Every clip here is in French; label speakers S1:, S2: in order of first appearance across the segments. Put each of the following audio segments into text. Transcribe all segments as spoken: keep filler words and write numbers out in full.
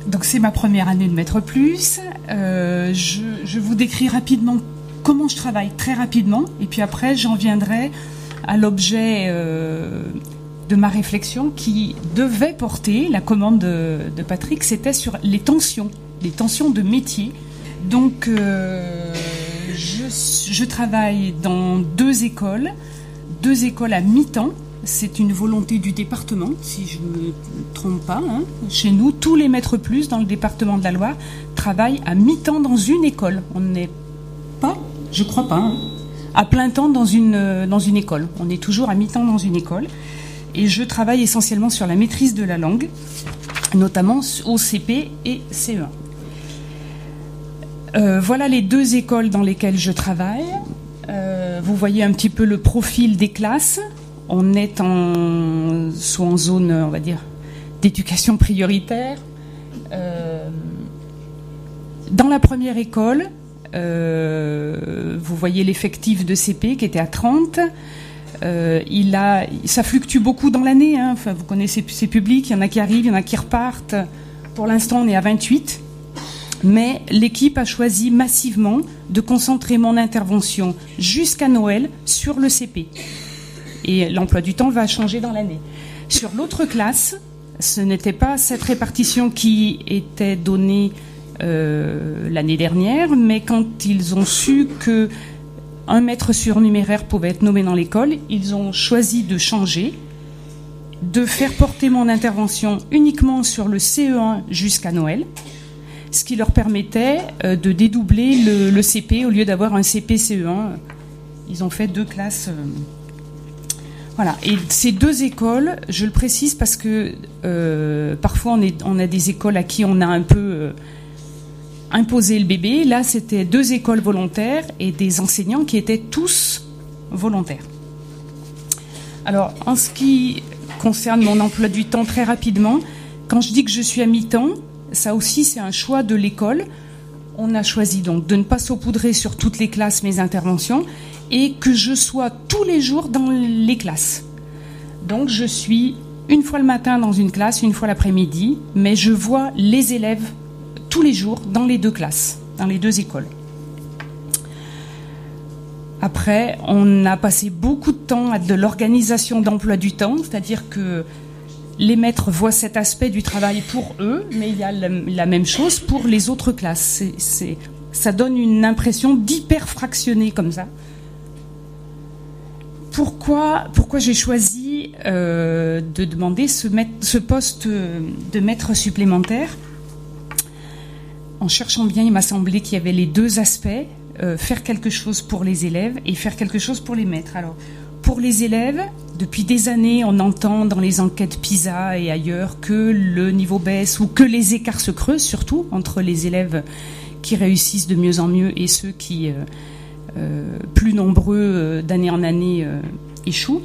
S1: Donc c'est ma première année de Maître Plus. Euh, je, je vous décris rapidement comment je travaille, très rapidement, et puis après j'en viendrai à l'objet euh, de ma réflexion qui devait porter, la commande de, de Patrick, c'était sur les tensions, les tensions de métier. Donc euh, je, je travaille dans deux écoles, deux écoles à mi-temps. C'est une volonté du département, si je ne me trompe pas. Hein. Chez nous, tous les Maîtres Plus dans le département de la Loire travaillent à mi-temps dans une école. On n'est pas, je crois pas, hein, à plein temps dans une, dans une école. On est toujours à mi-temps dans une école. Et je travaille essentiellement sur la maîtrise de la langue, notamment au C P et C E un. Euh, voilà les deux écoles dans lesquelles je travaille. Euh, vous voyez un petit peu le profil des classes. On est en, soit en zone, on va dire, d'éducation prioritaire. Euh, dans la première école, euh, vous voyez l'effectif de C P qui était à trente. Euh, il a, ça fluctue beaucoup dans l'année. Hein. Enfin, vous connaissez ces publics, il y en a qui arrivent, il y en a qui repartent. Pour l'instant, on est à vingt-huit. Mais l'équipe a choisi massivement de concentrer mon intervention jusqu'à Noël sur le C P. Et l'emploi du temps va changer dans l'année. Sur l'autre classe, ce n'était pas cette répartition qui était donnée euh, l'année dernière, mais quand ils ont su qu'un maître surnuméraire pouvait être nommé dans l'école, ils ont choisi de changer, de faire porter mon intervention uniquement sur le C E un jusqu'à Noël, ce qui leur permettait euh, de dédoubler le, le C P au lieu d'avoir un C P C E un. Ils ont fait deux classes... Euh, Voilà. Et ces deux écoles, je le précise parce que euh, parfois on, est, on a des écoles à qui on a un peu euh, imposé le bébé. Là, c'était deux écoles volontaires et des enseignants qui étaient tous volontaires. Alors, en ce qui concerne mon emploi du temps, très rapidement, quand je dis que je suis à mi-temps, ça aussi c'est un choix de l'école. On a choisi donc de ne pas saupoudrer sur toutes les classes mes interventions et que je sois tous les jours dans les classes. Donc je suis une fois le matin dans une classe, une fois l'après-midi, mais je vois les élèves tous les jours dans les deux classes, dans les deux écoles. Après, on a passé beaucoup de temps à de l'organisation d'emploi du temps, c'est-à-dire que les maîtres voient cet aspect du travail pour eux, mais il y a la, la même chose pour les autres classes. C'est, c'est, ça donne une impression d'hyper-fractionné comme ça. Pourquoi, pourquoi j'ai choisi euh, de demander ce, maître, ce poste de maître supplémentaire ? En cherchant bien, il m'a semblé qu'il y avait les deux aspects, euh, faire quelque chose pour les élèves et faire quelque chose pour les maîtres. Alors, pour les élèves, depuis des années, on entend dans les enquêtes PISA et ailleurs que le niveau baisse ou que les écarts se creusent, surtout entre les élèves qui réussissent de mieux en mieux et ceux qui... Euh, Euh, plus nombreux euh, d'année en année euh, échouent.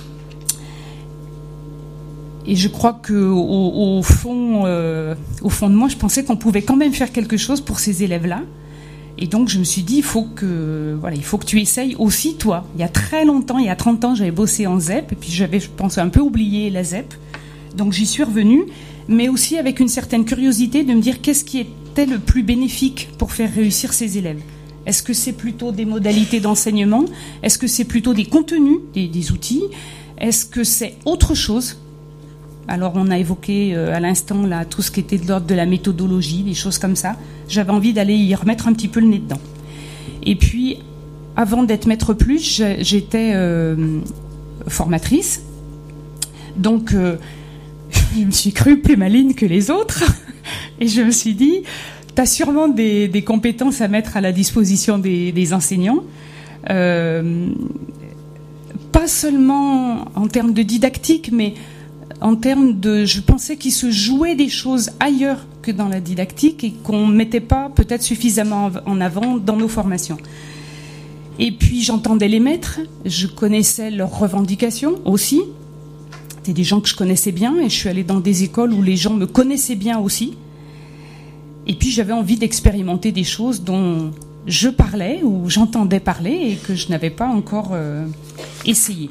S1: Et je crois qu'au au fond, euh, au fond de moi, je pensais qu'on pouvait quand même faire quelque chose pour ces élèves-là. Et donc je me suis dit, il faut que, voilà, il faut que tu essayes aussi toi. Il y a très longtemps, il y a trente ans, j'avais bossé en Z E P, et puis j'avais, je pense, un peu oublié la Z E P. Donc j'y suis revenue, mais aussi avec une certaine curiosité de me dire qu'est-ce qui était le plus bénéfique pour faire réussir ces élèves. Est-ce que c'est plutôt des modalités d'enseignement ? Est-ce que c'est plutôt des contenus, des, des outils ? Est-ce que c'est autre chose ? Alors, on a évoqué euh, à l'instant là tout ce qui était de l'ordre de la méthodologie, des choses comme ça. J'avais envie d'aller y remettre un petit peu le nez dedans. Et puis, avant d'être Maître Plus, j'étais euh, formatrice. Donc, euh, je me suis crue plus maligne que les autres. Et je me suis dit... Tu as sûrement des, des compétences à mettre à la disposition des, des enseignants, euh, pas seulement en termes de didactique, mais en termes de... Je pensais qu'il se jouait des choses ailleurs que dans la didactique et qu'on ne mettait pas peut-être suffisamment en avant dans nos formations. Et puis j'entendais les maîtres, je connaissais leurs revendications aussi. C'était des gens que je connaissais bien et je suis allée dans des écoles où les gens me connaissaient bien aussi. Et puis j'avais envie d'expérimenter des choses dont je parlais ou j'entendais parler et que je n'avais pas encore euh, essayé.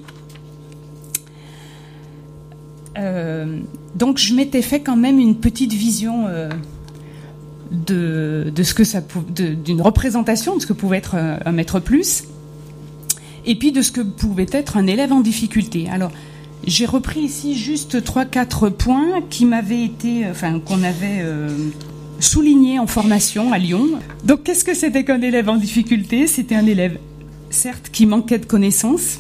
S1: Euh, donc je m'étais fait quand même une petite vision euh, de, de ce que ça, de, d'une représentation de ce que pouvait être un maître plus, et puis de ce que pouvait être un élève en difficulté. Alors, j'ai repris ici juste trois, quatre points qui m'avaient été, enfin, qu'on avait euh, soulignés en formation à Lyon. Donc, qu'est-ce que c'était qu'un élève en difficulté ? C'était un élève, certes, qui manquait de connaissances,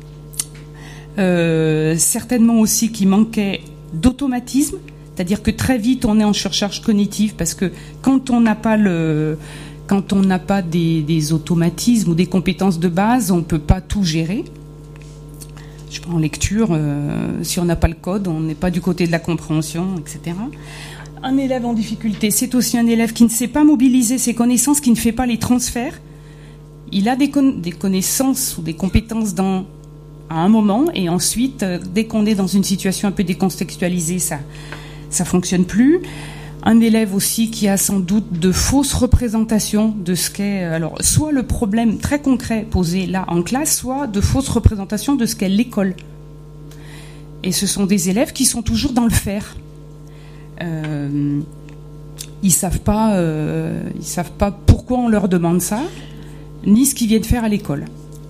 S1: euh, certainement aussi qui manquait d'automatisme, c'est-à-dire que très vite on est en surcharge cognitive parce que quand on n'a pas le, quand on n'a pas des, des automatismes ou des compétences de base, on ne peut pas tout gérer. Je sais pas, en lecture, euh, si on n'a pas le code, on n'est pas du côté de la compréhension, et cetera. Un élève en difficulté, c'est aussi un élève qui ne sait pas mobiliser ses connaissances, qui ne fait pas les transferts. Il a des, con- des connaissances ou des compétences dans, à un moment, et ensuite, euh, dès qu'on est dans une situation un peu décontextualisée, ça ça fonctionne plus. Un élève aussi qui a sans doute de fausses représentations de ce qu'est, alors, soit le problème très concret posé là en classe, soit de fausses représentations de ce qu'est l'école. Et ce sont des élèves qui sont toujours dans le faire. Euh, ils savent pas, euh, ils savent pas pourquoi on leur demande ça, ni ce qu'ils viennent faire à l'école.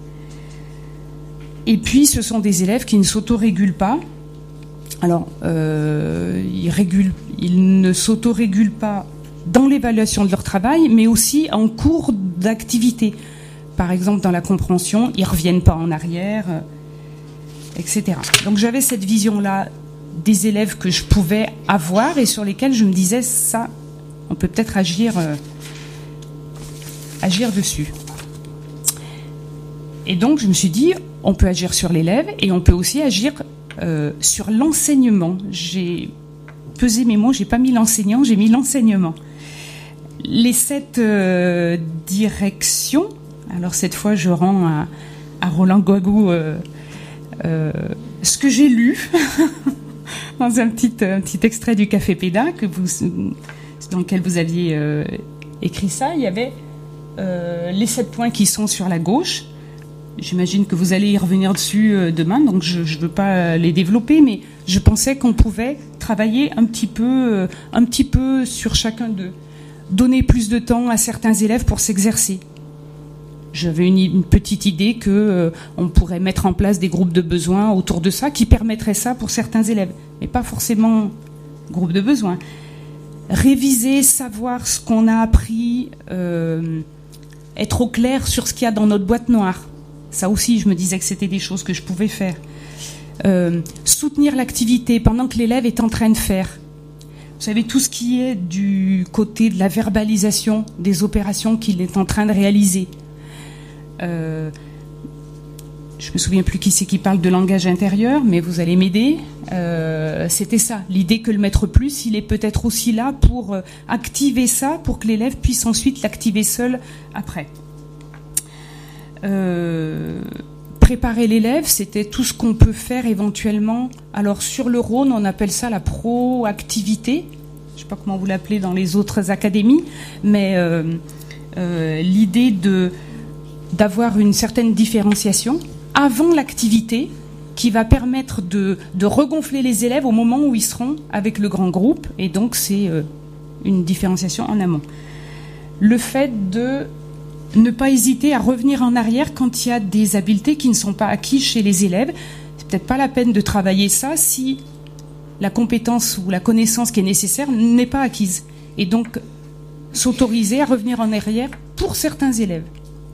S1: Et puis, ce sont des élèves qui ne s'autorégulent pas. Alors, euh, ils, régulent, ils ne s'autorégulent pas dans l'évaluation de leur travail, mais aussi en cours d'activité. Par exemple, dans la compréhension, ils ne reviennent pas en arrière, euh, et cetera. Donc, j'avais cette vision-là des élèves que je pouvais avoir et sur lesquels je me disais, ça, on peut peut-être agir, euh, agir dessus. Et donc, je me suis dit, on peut agir sur l'élève et on peut aussi agir Euh, sur l'enseignement. J'ai pesé mes mots, j'ai pas mis l'enseignant, j'ai mis l'enseignement. Les sept euh, directions, alors cette fois je rends à, à Roland Guagou euh, euh, ce que j'ai lu dans un petit, un petit extrait du Café Péda que vous, dans lequel vous aviez euh, écrit ça. Il y avait euh, les sept points qui sont sur la gauche. J'imagine que vous allez y revenir dessus demain, donc je ne veux pas les développer, mais je pensais qu'on pouvait travailler un petit peu, un petit peu sur chacun d'eux. Donner plus de temps à certains élèves pour s'exercer. J'avais une, une petite idée que euh, on pourrait mettre en place des groupes de besoins autour de ça, qui permettraient ça pour certains élèves, mais pas forcément groupe de besoins. Réviser, savoir ce qu'on a appris, euh, être au clair sur ce qu'il y a dans notre boîte noire. Ça aussi, je me disais que c'était des choses que je pouvais faire. Euh, soutenir l'activité pendant que l'élève est en train de faire. Vous savez, tout ce qui est du côté de la verbalisation des opérations qu'il est en train de réaliser. Euh, je me souviens plus qui c'est qui parle de langage intérieur, mais vous allez m'aider. Euh, c'était ça, l'idée que le maître plus, il est peut-être aussi là pour activer ça, pour que l'élève puisse ensuite l'activer seul après. Euh, préparer l'élève, c'était tout ce qu'on peut faire éventuellement. Alors sur le Rhône, on appelle ça la proactivité. Je ne sais pas comment vous l'appelez dans les autres académies, mais euh, euh, l'idée de d'avoir une certaine différenciation avant l'activité qui va permettre de, de regonfler les élèves au moment où ils seront avec le grand groupe. Et donc c'est euh, une différenciation en amont. Le fait de ne pas hésiter à revenir en arrière quand il y a des habiletés qui ne sont pas acquises chez les élèves. C'est peut-être pas la peine de travailler ça si la compétence ou la connaissance qui est nécessaire n'est pas acquise. Et donc, s'autoriser à revenir en arrière pour certains élèves.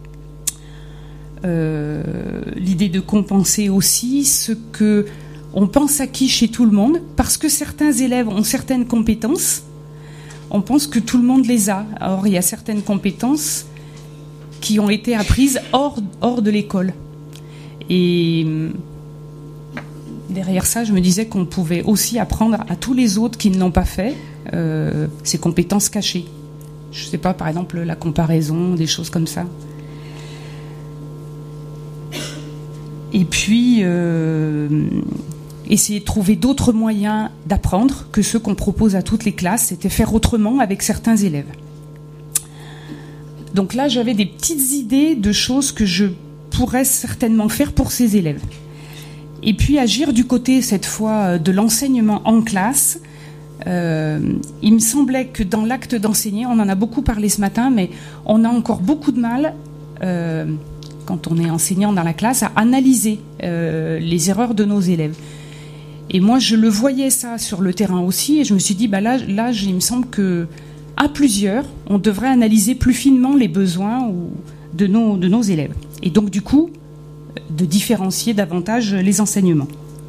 S1: Euh, l'idée de compenser aussi ce que on pense acquis chez tout le monde, parce que certains élèves ont certaines compétences, on pense que tout le monde les a. Or, il y a certaines compétences qui ont été apprises hors, hors de l'école. Et derrière ça, je me disais qu'on pouvait aussi apprendre à tous les autres qui ne l'ont pas fait euh, ces compétences cachées. Je ne sais pas, par exemple, la comparaison, des choses comme ça. Et puis, euh, essayer de trouver d'autres moyens d'apprendre que ceux qu'on propose à toutes les classes, c'était faire autrement avec certains élèves. Donc là, j'avais des petites idées de choses que je pourrais certainement faire pour ces élèves. Et puis agir du côté, cette fois, de l'enseignement en classe, Euh, il me semblait que dans l'acte d'enseigner, on en a beaucoup parlé ce matin, mais on a encore beaucoup de mal, euh, quand on est enseignant dans la classe, à analyser euh, les erreurs de nos élèves. Et moi, je le voyais ça sur le terrain aussi, et je me suis dit, bah là, là, il me semble que à plusieurs, on devrait analyser plus finement les besoins ou, de, nos, de nos élèves. Et donc, du coup, de différencier davantage les enseignements.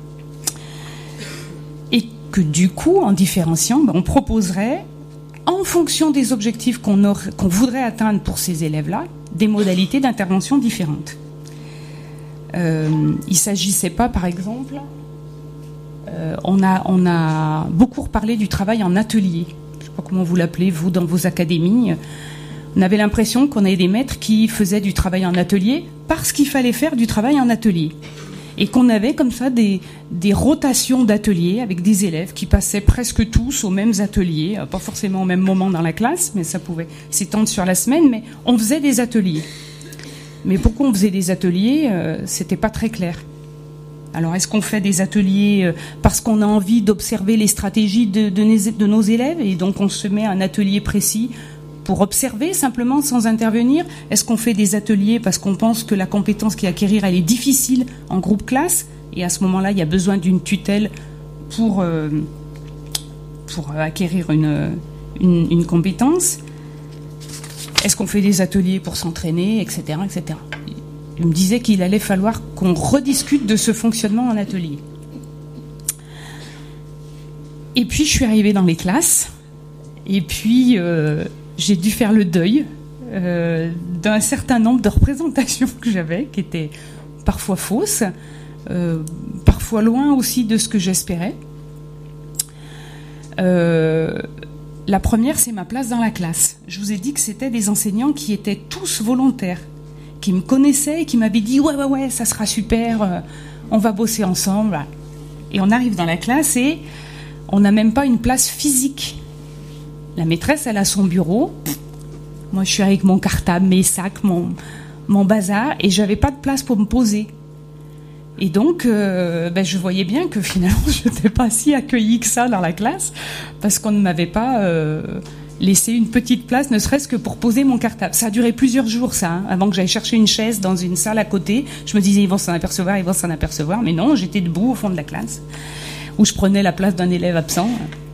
S1: Et que du coup, en différenciant, ben, on proposerait, en fonction des objectifs qu'on, aurait, qu'on voudrait atteindre pour ces élèves-là, des modalités d'intervention différentes. Euh, il ne s'agissait pas, par exemple, euh, on, a, on a beaucoup reparlé du travail en atelier. Je ne sais pas comment vous l'appelez, vous, dans vos académies. On avait l'impression qu'on avait des maîtres qui faisaient du travail en atelier parce qu'il fallait faire du travail en atelier. Et qu'on avait comme ça des, des rotations d'ateliers avec des élèves qui passaient presque tous aux mêmes ateliers, pas forcément au même moment dans la classe, mais ça pouvait s'étendre sur la semaine, mais on faisait des ateliers. Mais pourquoi on faisait des ateliers, euh, c'était pas très clair. Alors est-ce qu'on fait des ateliers parce qu'on a envie d'observer les stratégies de, de, de nos élèves et donc on se met à un atelier précis pour observer simplement sans intervenir? Est-ce qu'on fait des ateliers parce qu'on pense que la compétence qu'il y a à acquérir, elle est difficile en groupe classe et à ce moment-là, il y a besoin d'une tutelle pour, euh, pour acquérir une, une, une compétence? Est-ce qu'on fait des ateliers pour s'entraîner, et cetera, et cetera. Il me disait qu'il allait falloir qu'on rediscute de ce fonctionnement en atelier. Et puis, je suis arrivée dans les classes et puis... Euh, j'ai dû faire le deuil euh, d'un certain nombre de représentations que j'avais, qui étaient parfois fausses, euh, parfois loin aussi de ce que j'espérais. Euh, la première, c'est ma place dans la classe. Je vous ai dit que c'était des enseignants qui étaient tous volontaires, qui me connaissaient et qui m'avaient dit « ouais, ouais, ouais, ça sera super, euh, on va bosser ensemble ». Et on arrive dans la classe et on n'a même pas une place physique. La maîtresse, elle a son bureau. Moi, je suis avec mon cartable, mes sacs, mon, mon bazar, et j'avais pas de place pour me poser. Et donc, euh, ben, je voyais bien que finalement, je n'étais pas si accueillie que ça dans la classe, parce qu'on ne m'avait pas euh, laissé une petite place, ne serait-ce que pour poser mon cartable. Ça a duré plusieurs jours, ça, hein, avant que j'aille chercher une chaise dans une salle à côté. Je me disais, ils vont s'en apercevoir, ils vont s'en apercevoir. Mais non, j'étais debout au fond de la classe, où je prenais la place d'un élève absent.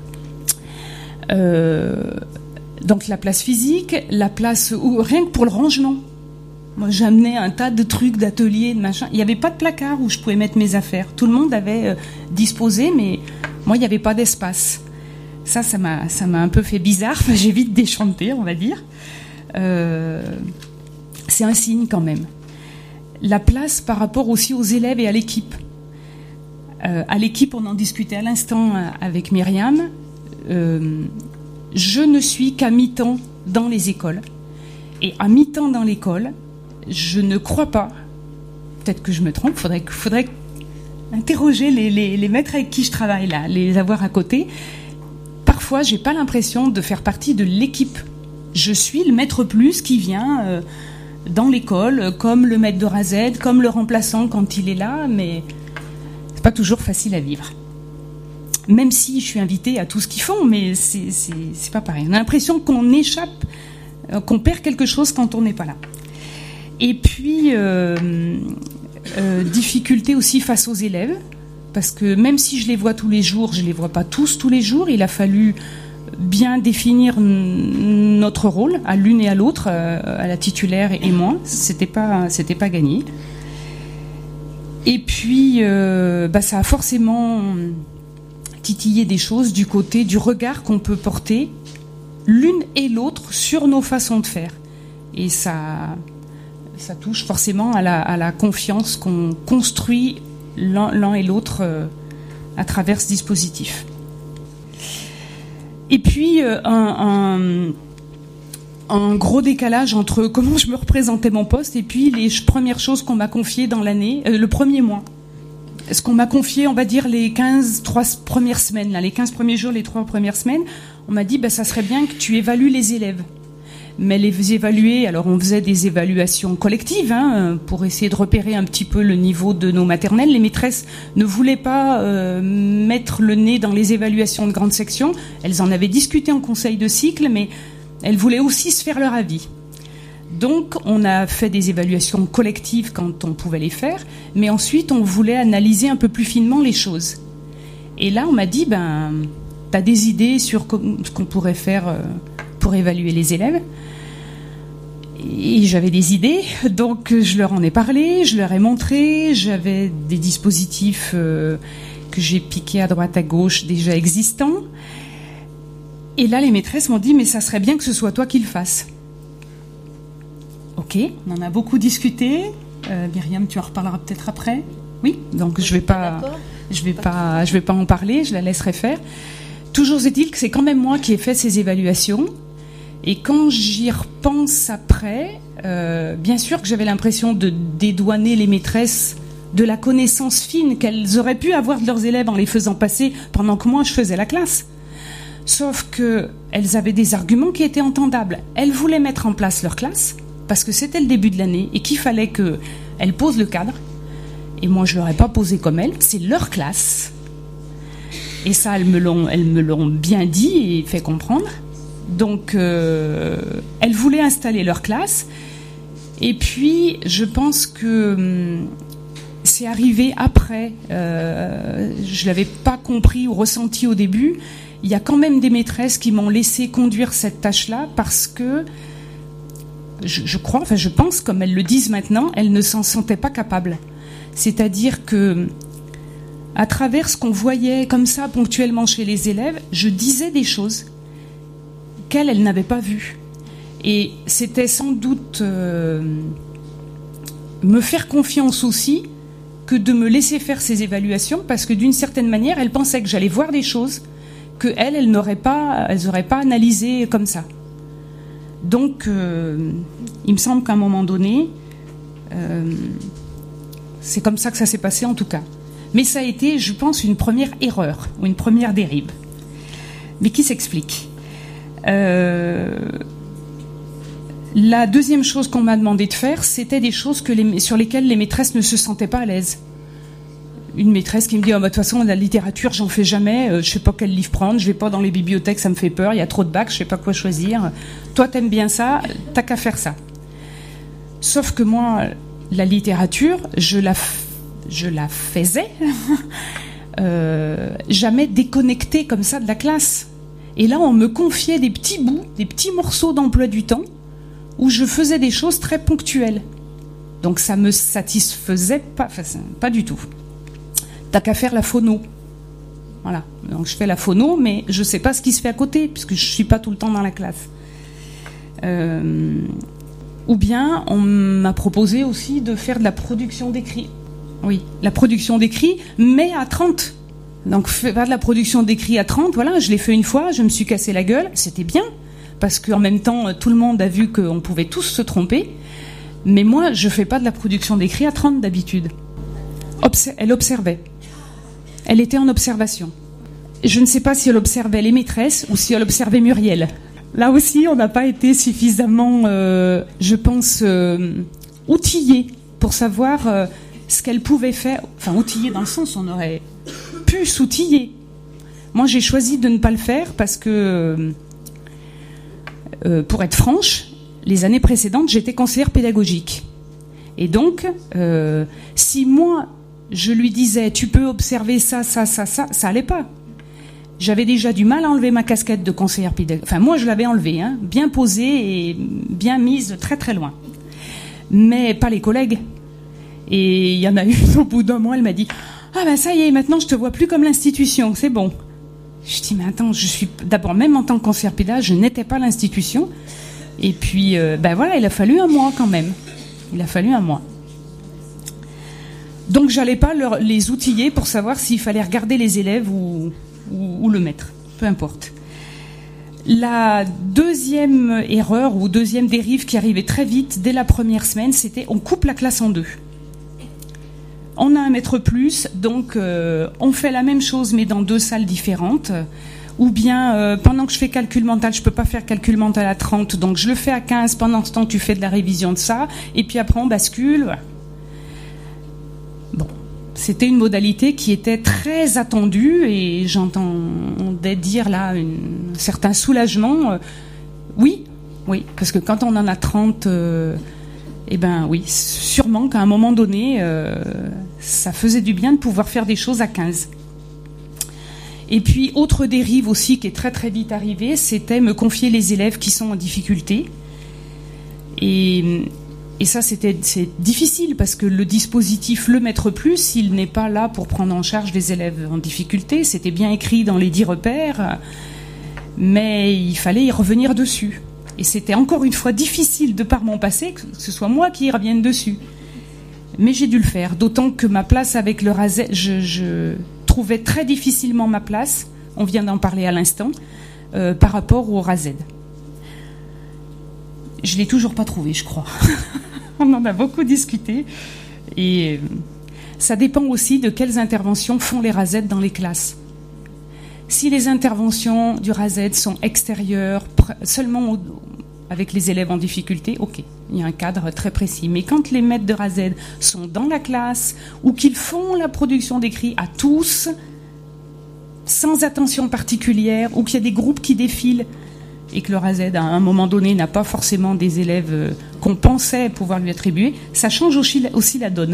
S1: Euh, donc la place physique, la place où, rien que pour le rangement. Moi, j'amenais un tas de trucs, d'ateliers, de machin. Il n'y avait pas de placard où je pouvais mettre mes affaires. Tout le monde avait euh, disposé, mais moi, il n'y avait pas d'espace. Ça, ça m'a, ça m'a un peu fait bizarre. Enfin, j'ai vite déchanté, on va dire. Euh, c'est un signe quand même. La place par rapport aussi aux élèves et à l'équipe. Euh, à l'équipe, on en discutait à l'instant avec Myriam. Euh, je ne suis qu'à mi-temps dans les écoles. Et à mi-temps dans l'école, je ne crois pas, peut-être que je me trompe, il faudrait, faudrait interroger les, les, les maîtres avec qui je travaille là, les avoir à côté. Parfois, j'ai pas l'impression de faire partie de l'équipe. Je suis le maître plus qui vient euh, dans l'école, comme le maître de A à Z, comme le remplaçant quand il est là, mais c'est pas toujours facile à vivre. Même si je suis invitée à tout ce qu'ils font, mais c'est, c'est, c'est pas pareil. On a l'impression qu'on échappe, euh, qu'on perd quelque chose quand on n'est pas là. Et puis, euh, euh, difficulté aussi face aux élèves, parce que même si je les vois tous les jours, je les vois pas tous tous les jours. Il a fallu bien définir n- notre rôle à l'une et à l'autre, euh, à la titulaire et moi. C'était pas, c'était pas gagné. Et puis, euh, bah, ça a forcément titiller des choses du côté du regard qu'on peut porter l'une et l'autre sur nos façons de faire. Et ça, ça touche forcément à la, à la confiance qu'on construit l'un, l'un et l'autre euh, à travers ce dispositif. Et puis, euh, un, un, un gros décalage entre comment je me représentais mon poste et puis les premières choses qu'on m'a confiées dans l'année, euh, le premier mois. Ce qu'on m'a confié, on va dire, les quinze, trois premières semaines, là, les quinze premiers jours, les trois premières semaines, on m'a dit, bah, ça serait bien que tu évalues les élèves. mais les évaluer, alors on faisait des évaluations collectives hein, pour essayer de repérer un petit peu le niveau de nos maternelles. Les maîtresses ne voulaient pas euh, mettre le nez dans les évaluations de grande section. Elles en avaient discuté en conseil de cycle, mais elles voulaient aussi se faire leur avis. Donc on a fait des évaluations collectives quand on pouvait les faire, mais ensuite on voulait analyser un peu plus finement les choses. Et là on m'a dit, ben, t'as des idées sur ce qu'on pourrait faire pour évaluer les élèves ? Et j'avais des idées, donc je leur en ai parlé, je leur ai montré, j'avais des dispositifs euh, que j'ai piqués à droite à gauche déjà existants. Et là, les maîtresses m'ont dit, mais ça serait bien que ce soit toi qui le fasses. Ok, on en a beaucoup discuté. Euh, Myriam, tu en reparleras peut-être après. Oui, donc je vais pas, je vais pas, je vais pas en parler, je la laisserai faire. Toujours est-il que c'est quand même moi qui ai fait ces évaluations. Et quand j'y repense après, euh, bien sûr que j'avais l'impression de dédouaner les maîtresses de la connaissance fine qu'elles auraient pu avoir de leurs élèves en les faisant passer pendant que moi je faisais la classe. Sauf qu'elles avaient des arguments qui étaient entendables. Elles voulaient mettre en place leur classe parce que c'était le début de l'année et qu'il fallait qu'elles posent le cadre. Et moi je leur ai pas posé comme elles, c'est leur classe. Et ça, elles me l'ont, elles me l'ont bien dit et fait comprendre. Donc, euh, elles voulaient installer leur classe. Et puis, je pense que hum, c'est arrivé après. Euh, je ne l'avais pas compris ou ressenti au début. Il y a quand même des maîtresses qui m'ont laissé conduire cette tâche-là parce que, je, je crois, enfin je pense, comme elles le disent maintenant, elles ne s'en sentaient pas capables. C'est-à-dire que, à travers ce qu'on voyait comme ça ponctuellement chez les élèves, je disais des choses qu'elles, elles n'avaient pas vues. Et c'était sans doute euh, me faire confiance aussi que de me laisser faire ces évaluations, parce que d'une certaine manière, elles pensaient que j'allais voir des choses que elles, elles n'auraient pas, elles n'auraient pas analysées comme ça. Donc, euh, il me semble qu'à un moment donné, euh, c'est comme ça que ça s'est passé en tout cas. Mais ça a été, je pense, une première erreur ou une première dérive, mais qui s'explique. Euh, la deuxième chose qu'on m'a demandé de faire, c'était des choses que les, sur lesquelles les maîtresses ne se sentaient pas à l'aise. Une maîtresse qui me dit oh, bah, « de toute façon, la littérature, j'en fais jamais, euh, je sais pas quel livre prendre, je vais pas dans les bibliothèques, ça me fait peur, il y a trop de bacs, je sais pas quoi choisir. Toi, t'aimes bien ça, t'as qu'à faire ça. » Sauf que moi, la littérature, je la, je la faisais, euh, jamais déconnectée comme ça de la classe. Et là, on me confiait des petits bouts, des petits morceaux d'emploi du temps où je faisais des choses très ponctuelles. Donc ça me satisfaisait pas, enfin, pas du tout. T'as qu'à faire la phono. Voilà. Donc je fais la phono, mais je sais pas ce qui se fait à côté, puisque je suis pas tout le temps dans la classe. Euh, ou bien, on m'a proposé aussi de faire de la production d'écrit. Oui, la production d'écrit, mais à trente. Donc faire de la production d'écrit à trente, voilà, je l'ai fait une fois, je me suis cassé la gueule, c'était bien, parce qu'en même temps, tout le monde a vu qu'on pouvait tous se tromper, mais moi, je fais pas de la production d'écrit à trente d'habitude. Obser- elle observait. Elle était en observation. Je ne sais pas si elle observait les maîtresses ou si elle observait Muriel. Là aussi, on n'a pas été suffisamment, euh, je pense, euh, outillés pour savoir euh, ce qu'elle pouvait faire. Enfin, outillés dans le sens, on aurait pu s'outiller. Moi, j'ai choisi de ne pas le faire parce que, euh, pour être franche, les années précédentes, j'étais conseillère pédagogique. Et donc, euh, si moi, je lui disais, tu peux observer ça, ça, ça, ça, ça allait pas. J'avais déjà du mal à enlever ma casquette de conseillère pédagogique. Enfin, moi, je l'avais enlevée, hein, bien posée et bien mise très très loin. Mais pas les collègues. Et il y en a une, au bout d'un mois, elle m'a dit « Ah ben ça y est, maintenant je te vois plus comme l'institution, c'est bon. » Je dis « Mais attends, je suis d'abord, même en tant que conseillère pédagogique, je n'étais pas l'institution. » Et puis, euh, ben voilà, il a fallu un mois quand même. Il a fallu un mois. Donc, j'allais pas leur, les outiller pour savoir s'il fallait regarder les élèves ou, ou, ou le maître. Peu importe. La deuxième erreur ou deuxième dérive qui arrivait très vite, dès la première semaine, c'était on coupe la classe en deux. On a un maître plus, donc euh, on fait la même chose mais dans deux salles différentes. Ou bien, euh, pendant que je fais calcul mental, je peux pas faire calcul mental à trente, donc je le fais à quinze, pendant ce temps, tu fais de la révision de ça, et puis après, on bascule. Voilà. Bon. C'était une modalité qui était très attendue, et j'entendais dire là un certain soulagement. Euh, oui, oui, parce que quand on en a trente, euh, eh ben oui, sûrement qu'à un moment donné, euh, ça faisait du bien de pouvoir faire des choses à quinze. Et puis, autre dérive aussi qui est très très vite arrivée, c'était me confier les élèves qui sont en difficulté. Et, et ça, c'était, c'est difficile parce que le dispositif Le Maître Plus, il n'est pas là pour prendre en charge les élèves en difficulté. C'était bien écrit dans les dix repères, mais il fallait y revenir dessus. Et c'était encore une fois difficile de par mon passé que ce soit moi qui y revienne dessus. Mais j'ai dû le faire, d'autant que ma place avec le Razed, je... je trouvais très difficilement ma place, on vient d'en parler à l'instant, euh, par rapport au Razed. Je ne l'ai toujours pas trouvé, je crois. On en a beaucoup discuté. Et ça dépend aussi de quelles interventions font les Razed dans les classes. Si les interventions du Razed sont extérieures, seulement au, avec les élèves en difficulté, ok, il y a un cadre très précis. Mais quand les maîtres de Razed sont dans la classe ou qu'ils font la production d'écrit à tous, sans attention particulière, ou qu'il y a des groupes qui défilent et que le Razed, à un moment donné, n'a pas forcément des élèves qu'on pensait pouvoir lui attribuer, ça change aussi, aussi la donne.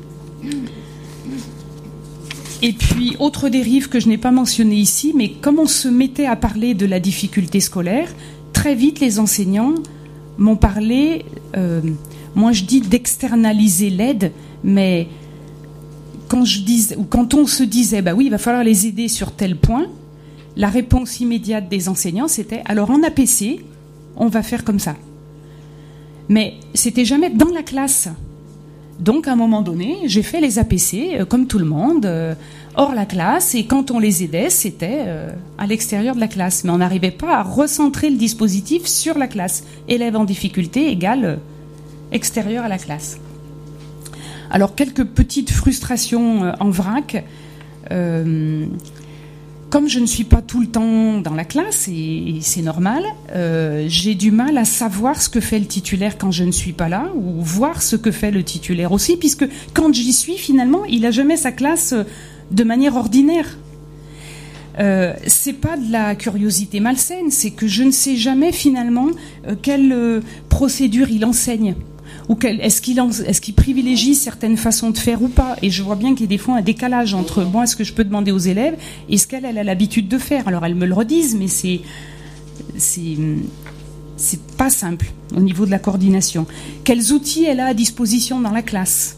S1: Et puis, autre dérive que je n'ai pas mentionnée ici, mais comme on se mettait à parler de la difficulté scolaire, très vite, les enseignants m'ont parlé, euh, moi je dis d'externaliser l'aide, mais quand, je dis, ou quand on se disait, bah oui, il va falloir les aider sur tel point, la réponse immédiate des enseignants, c'était, alors en A P C, on va faire comme ça. Mais c'était jamais dans la classe. Donc, à un moment donné, j'ai fait les A P C, euh, comme tout le monde, euh, hors la classe, et quand on les aidait, c'était euh, à l'extérieur de la classe. Mais on n'arrivait pas à recentrer le dispositif sur la classe. Élève en difficulté égale euh, extérieur à la classe. Alors, quelques petites frustrations euh, en vrac. Euh, comme je ne suis pas tout le temps dans la classe, et, et c'est normal, euh, j'ai du mal à savoir ce que fait le titulaire quand je ne suis pas là, ou voir ce que fait le titulaire aussi, puisque quand j'y suis, finalement, il n'a jamais sa classe de manière ordinaire. Euh, c'est pas de la curiosité malsaine, c'est que je ne sais jamais finalement euh, quelle euh, procédure il enseigne. Ou quel, est-ce qu'il, en, est-ce qu'il privilégie certaines façons de faire ou pas. Et je vois bien qu'il y a des fois un décalage entre moi, ce que je peux demander aux élèves et ce qu'elle elle a l'habitude de faire. Alors elles me le redisent, mais c'est, c'est, c'est pas simple au niveau de la coordination. Quels outils elle a à disposition dans la classe?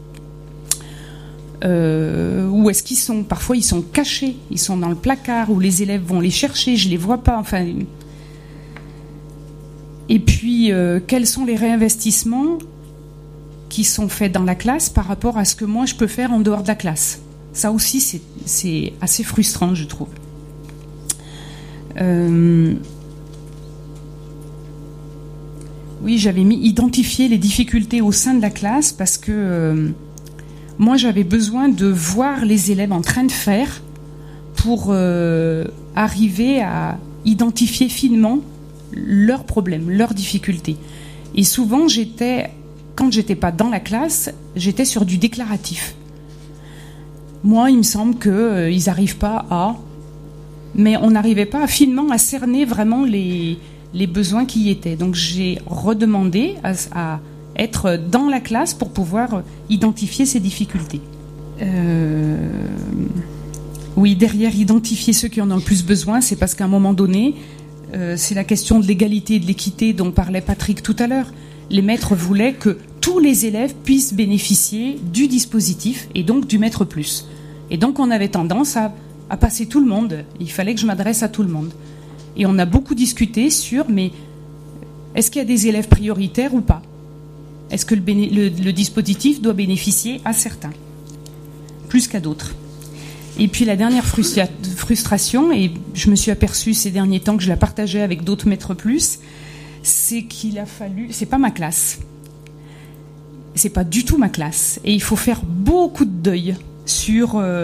S1: Euh, où est-ce qu'ils sont? Parfois ils sont cachés, ils sont dans le placard, où les élèves vont les chercher, je les vois pas. Enfin... Et puis, euh, quels sont les réinvestissements qui sont faits dans la classe par rapport à ce que moi je peux faire en dehors de la classe? Ça aussi, c'est, c'est assez frustrant, je trouve. Euh... Oui, j'avais mis identifier les difficultés au sein de la classe parce que euh, moi, j'avais besoin de voir les élèves en train de faire pour euh, arriver à identifier finement leurs problèmes, leurs difficultés. Et souvent, j'étais, quand j'étais pas dans la classe, j'étais sur du déclaratif. Moi, il me semble qu'ils euh, n'arrivent pas à... Mais on n'arrivait pas finement à cerner vraiment les, les besoins qui y étaient. Donc, j'ai redemandé à, à être dans la classe pour pouvoir identifier ces difficultés. Euh... Oui, derrière, identifier ceux qui en ont le plus besoin, c'est parce qu'à un moment donné... Euh, c'est la question de l'égalité et de l'équité dont parlait Patrick tout à l'heure. Les maîtres voulaient que tous les élèves puissent bénéficier du dispositif et donc du Maître Plus. Et donc on avait tendance à, à passer tout le monde. Il fallait que je m'adresse à tout le monde. Et on a beaucoup discuté sur, mais est-ce qu'il y a des élèves prioritaires ou pas? Est-ce que le, béné- le, le dispositif doit bénéficier à certains, plus qu'à d'autres? Et puis la dernière frustra- frustration, et je me suis aperçue ces derniers temps que je la partageais avec d'autres maîtres plus, c'est qu'il a fallu... C'est pas ma classe. C'est pas du tout ma classe. Et il faut faire beaucoup de deuil sur... Euh,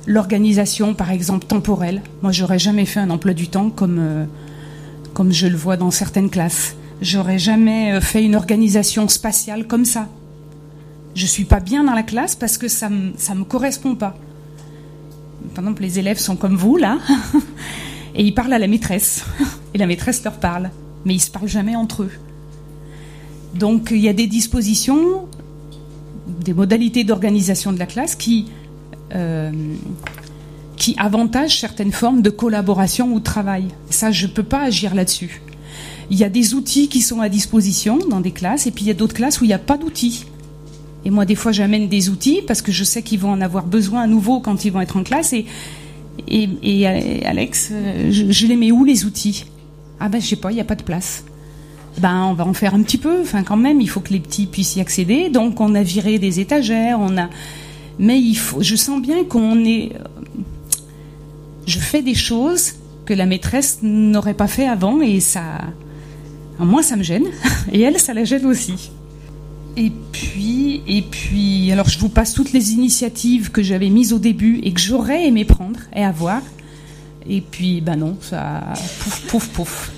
S1: l'organisation, par exemple, temporelle. Moi, j'aurais jamais fait un emploi du temps comme, euh, comme je le vois dans certaines classes. J'aurais jamais fait une organisation spatiale comme ça. Je suis pas bien dans la classe parce que ça me, ça me correspond pas. Par exemple, les élèves sont comme vous, là, et ils parlent à la maîtresse. Et la maîtresse leur parle. Mais ils se parlent jamais entre eux. Donc, il y a des dispositions, des modalités d'organisation de la classe qui, euh, qui avantagent certaines formes de collaboration ou de travail. Ça, je peux pas agir là-dessus. Il y a des outils qui sont à disposition dans des classes, et puis il y a d'autres classes où il n'y a pas d'outils. Et moi, des fois, j'amène des outils parce que je sais qu'ils vont en avoir besoin à nouveau quand ils vont être en classe. Et, et, et Alex, je, je les mets où, les outils? Ah ben, je sais pas, il n'y a pas de place. Ben, on va en faire un petit peu. Enfin, quand même, il faut que les petits puissent y accéder. Donc, on a viré des étagères, on a... Mais il faut... je sens bien qu'on est... Je fais des choses que la maîtresse n'aurait pas fait avant, et ça... Moi, ça me gêne. Et elle, ça la gêne aussi. Et puis, et puis, alors je vous passe toutes les initiatives que j'avais mises au début et que j'aurais aimé prendre et avoir. Et puis, ben non, ça, pouf, pouf, pouf.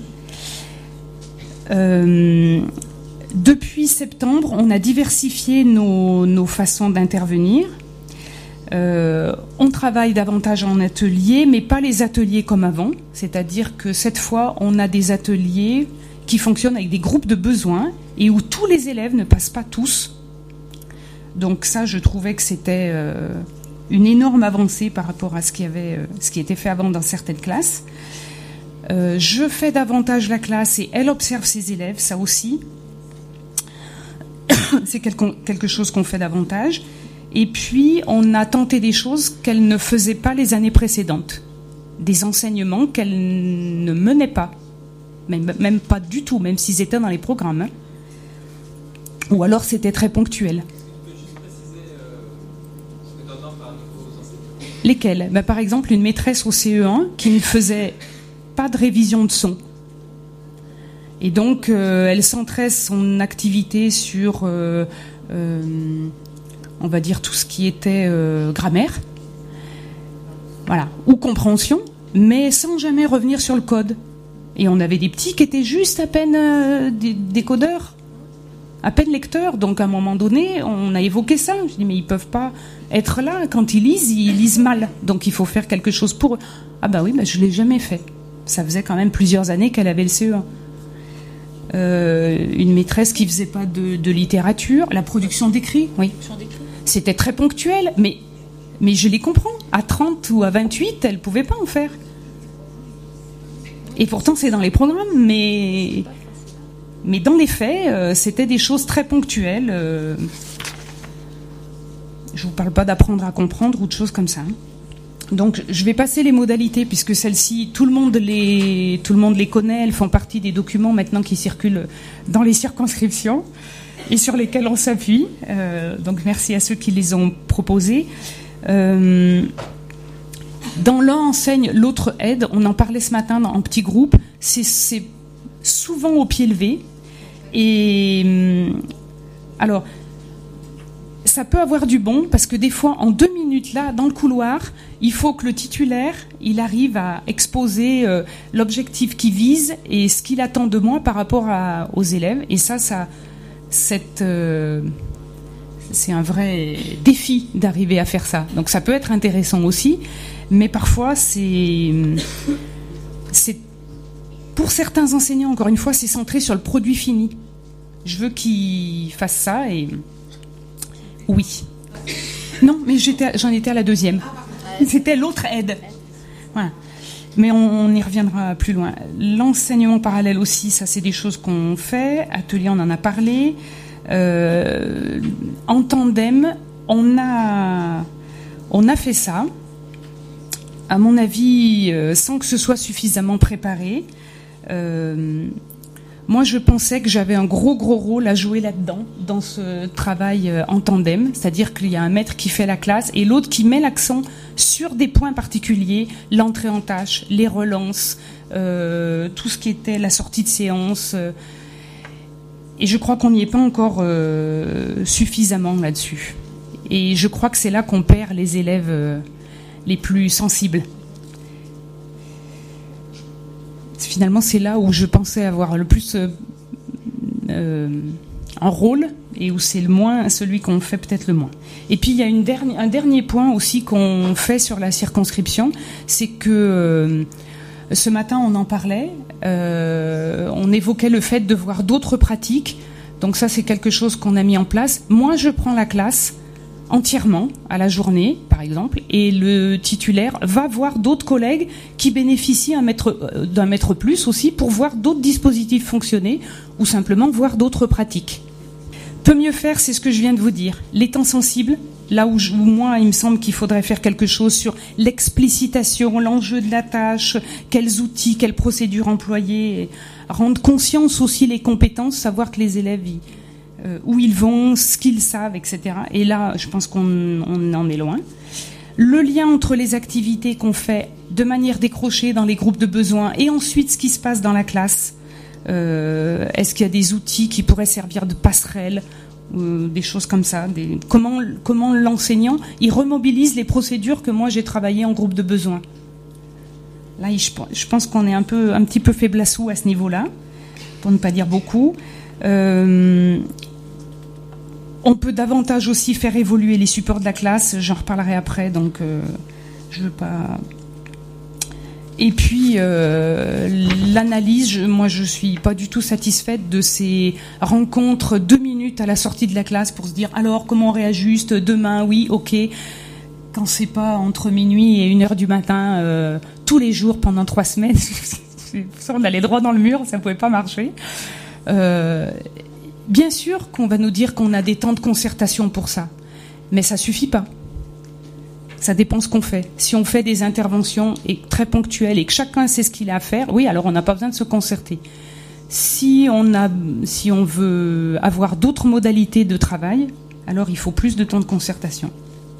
S1: Euh, depuis septembre, on a diversifié nos, nos façons d'intervenir. Euh, on travaille davantage en atelier, mais pas les ateliers comme avant. C'est-à-dire que cette fois, on a des ateliers qui fonctionnent avec des groupes de besoins et où tous les élèves ne passent pas tous. Donc ça, je trouvais que c'était euh, une énorme avancée par rapport à ce qui, avait, euh, ce qui était fait avant dans certaines classes. Euh, je fais davantage la classe et elle observe ses élèves, ça aussi. C'est quelque, quelque chose qu'on fait davantage. Et puis, on a tenté des choses qu'elle ne faisait pas les années précédentes. Des enseignements qu'elle ne menait pas. Même, même pas du tout, même s'ils étaient dans les programmes. Hein. Ou alors c'était très ponctuel. On peut juste préciser euh, ce que tu entends par nouveaux enseignants. Lesquels? Ben, par exemple, une maîtresse au C E un qui ne faisait pas de révision de son. Et donc, euh, elle centrait son activité sur, euh, euh, on va dire, tout ce qui était euh, grammaire, voilà, ou compréhension, mais sans jamais revenir sur le code. Et on avait des petits qui étaient juste à peine euh, des, des codeurs, à peine lecteurs. Donc, à un moment donné, on a évoqué ça. Je dis, mais ils peuvent pas être là. Quand ils lisent, ils lisent mal. Donc, il faut faire quelque chose pour eux. Ah bah oui, bah, je l'ai jamais fait. Ça faisait quand même plusieurs années qu'elle avait le C E un. Euh, une maîtresse qui faisait pas de, de littérature, la production d'écrit, oui. C'était très ponctuel, mais, mais je les comprends. À trente ou à vingt-huit, elle pouvait pas en faire. Et pourtant, c'est dans les programmes, mais, mais dans les faits, euh, c'était des choses très ponctuelles. Euh, je vous parle pas d'apprendre à comprendre ou de choses comme ça. Donc, je vais passer les modalités, puisque celles-ci, tout le monde les, tout le monde les connaît. Elles font partie des documents maintenant qui circulent dans les circonscriptions et sur lesquels on s'appuie. Euh, donc, merci à ceux qui les ont proposés. Euh, dans l'un enseigne, l'autre aide. On en parlait ce matin en petit groupe. C'est, c'est souvent au pied levé. Et alors, ça peut avoir du bon, parce que des fois, en deux minutes, là, dans le couloir, il faut que le titulaire, il arrive à exposer euh, l'objectif qu'il vise et ce qu'il attend de moi par rapport à, aux élèves. Et ça, ça cette, euh, c'est un vrai défi d'arriver à faire ça. Donc ça peut être intéressant aussi, mais parfois, c'est, c'est pour certains enseignants, encore une fois, c'est centré sur le produit fini. Je veux qu'ils fassent ça et... Oui. Non, mais j'étais, j'en étais à la deuxième. C'était l'autre aide. Voilà. Mais on, on y reviendra plus loin. L'enseignement parallèle aussi, ça c'est des choses qu'on fait. Atelier, on en a parlé. Euh, en tandem, on a, on a fait ça. À mon avis, euh, sans que ce soit suffisamment préparé. Euh, Moi, je pensais que j'avais un gros, gros rôle à jouer là-dedans, dans ce travail en tandem. C'est-à-dire qu'il y a un maître qui fait la classe et l'autre qui met l'accent sur des points particuliers, l'entrée en tâche, les relances, euh, tout ce qui était la sortie de séance. Euh, et je crois qu'on n'y est pas encore euh, suffisamment là-dessus. Et je crois que c'est là qu'on perd les élèves. Euh, les plus sensibles. Finalement, c'est là où je pensais avoir le plus euh, euh, en rôle et où c'est le moins, celui qu'on fait peut-être le moins. Et puis, il y a une dernière, un dernier point aussi qu'on fait sur la circonscription, c'est que euh, ce matin, on en parlait, euh, on évoquait le fait de voir d'autres pratiques. Donc ça, c'est quelque chose qu'on a mis en place. Moi, je prends la classe entièrement à la journée, par exemple, et le titulaire va voir d'autres collègues qui bénéficient un mètre, d'un mètre plus aussi pour voir d'autres dispositifs fonctionner ou simplement voir d'autres pratiques. Peut mieux faire, c'est ce que je viens de vous dire. Les temps sensibles, là où, je, où moi, il me semble qu'il faudrait faire quelque chose sur l'explicitation, l'enjeu de la tâche, quels outils, quelles procédures employer, rendre conscience aussi les compétences, savoir que les élèves... Ils, Euh, où ils vont, ce qu'ils savent, et cetera. Et là, je pense qu'on on en est loin. Le lien entre les activités qu'on fait de manière décrochée dans les groupes de besoins et ensuite ce qui se passe dans la classe. Euh, est-ce qu'il y a des outils qui pourraient servir de passerelle, euh, des choses comme ça, des... Comment, comment l'enseignant il remobilise les procédures que moi j'ai travaillées en groupe de besoins. Là, je, je pense qu'on est un peu, un petit peu faiblassou à ce niveau-là, pour ne pas dire beaucoup. Euh, On peut davantage aussi faire évoluer les supports de la classe, j'en reparlerai après, donc euh, je veux pas... Et puis, euh, l'analyse, je, moi je suis pas du tout satisfaite de ces rencontres deux minutes à la sortie de la classe pour se dire, alors comment on réajuste, demain, oui, ok, quand c'est pas entre minuit et une heure du matin, euh, tous les jours pendant trois semaines, ça on allait droit dans le mur, ça pouvait pas marcher. Euh, Bien sûr qu'on va nous dire qu'on a des temps de concertation pour ça, mais ça suffit pas. Ça dépend ce qu'on fait. Si on fait des interventions et très ponctuelles et que chacun sait ce qu'il a à faire, oui, alors on n'a pas besoin de se concerter. Si on a, si on veut avoir d'autres modalités de travail, alors il faut plus de temps de concertation.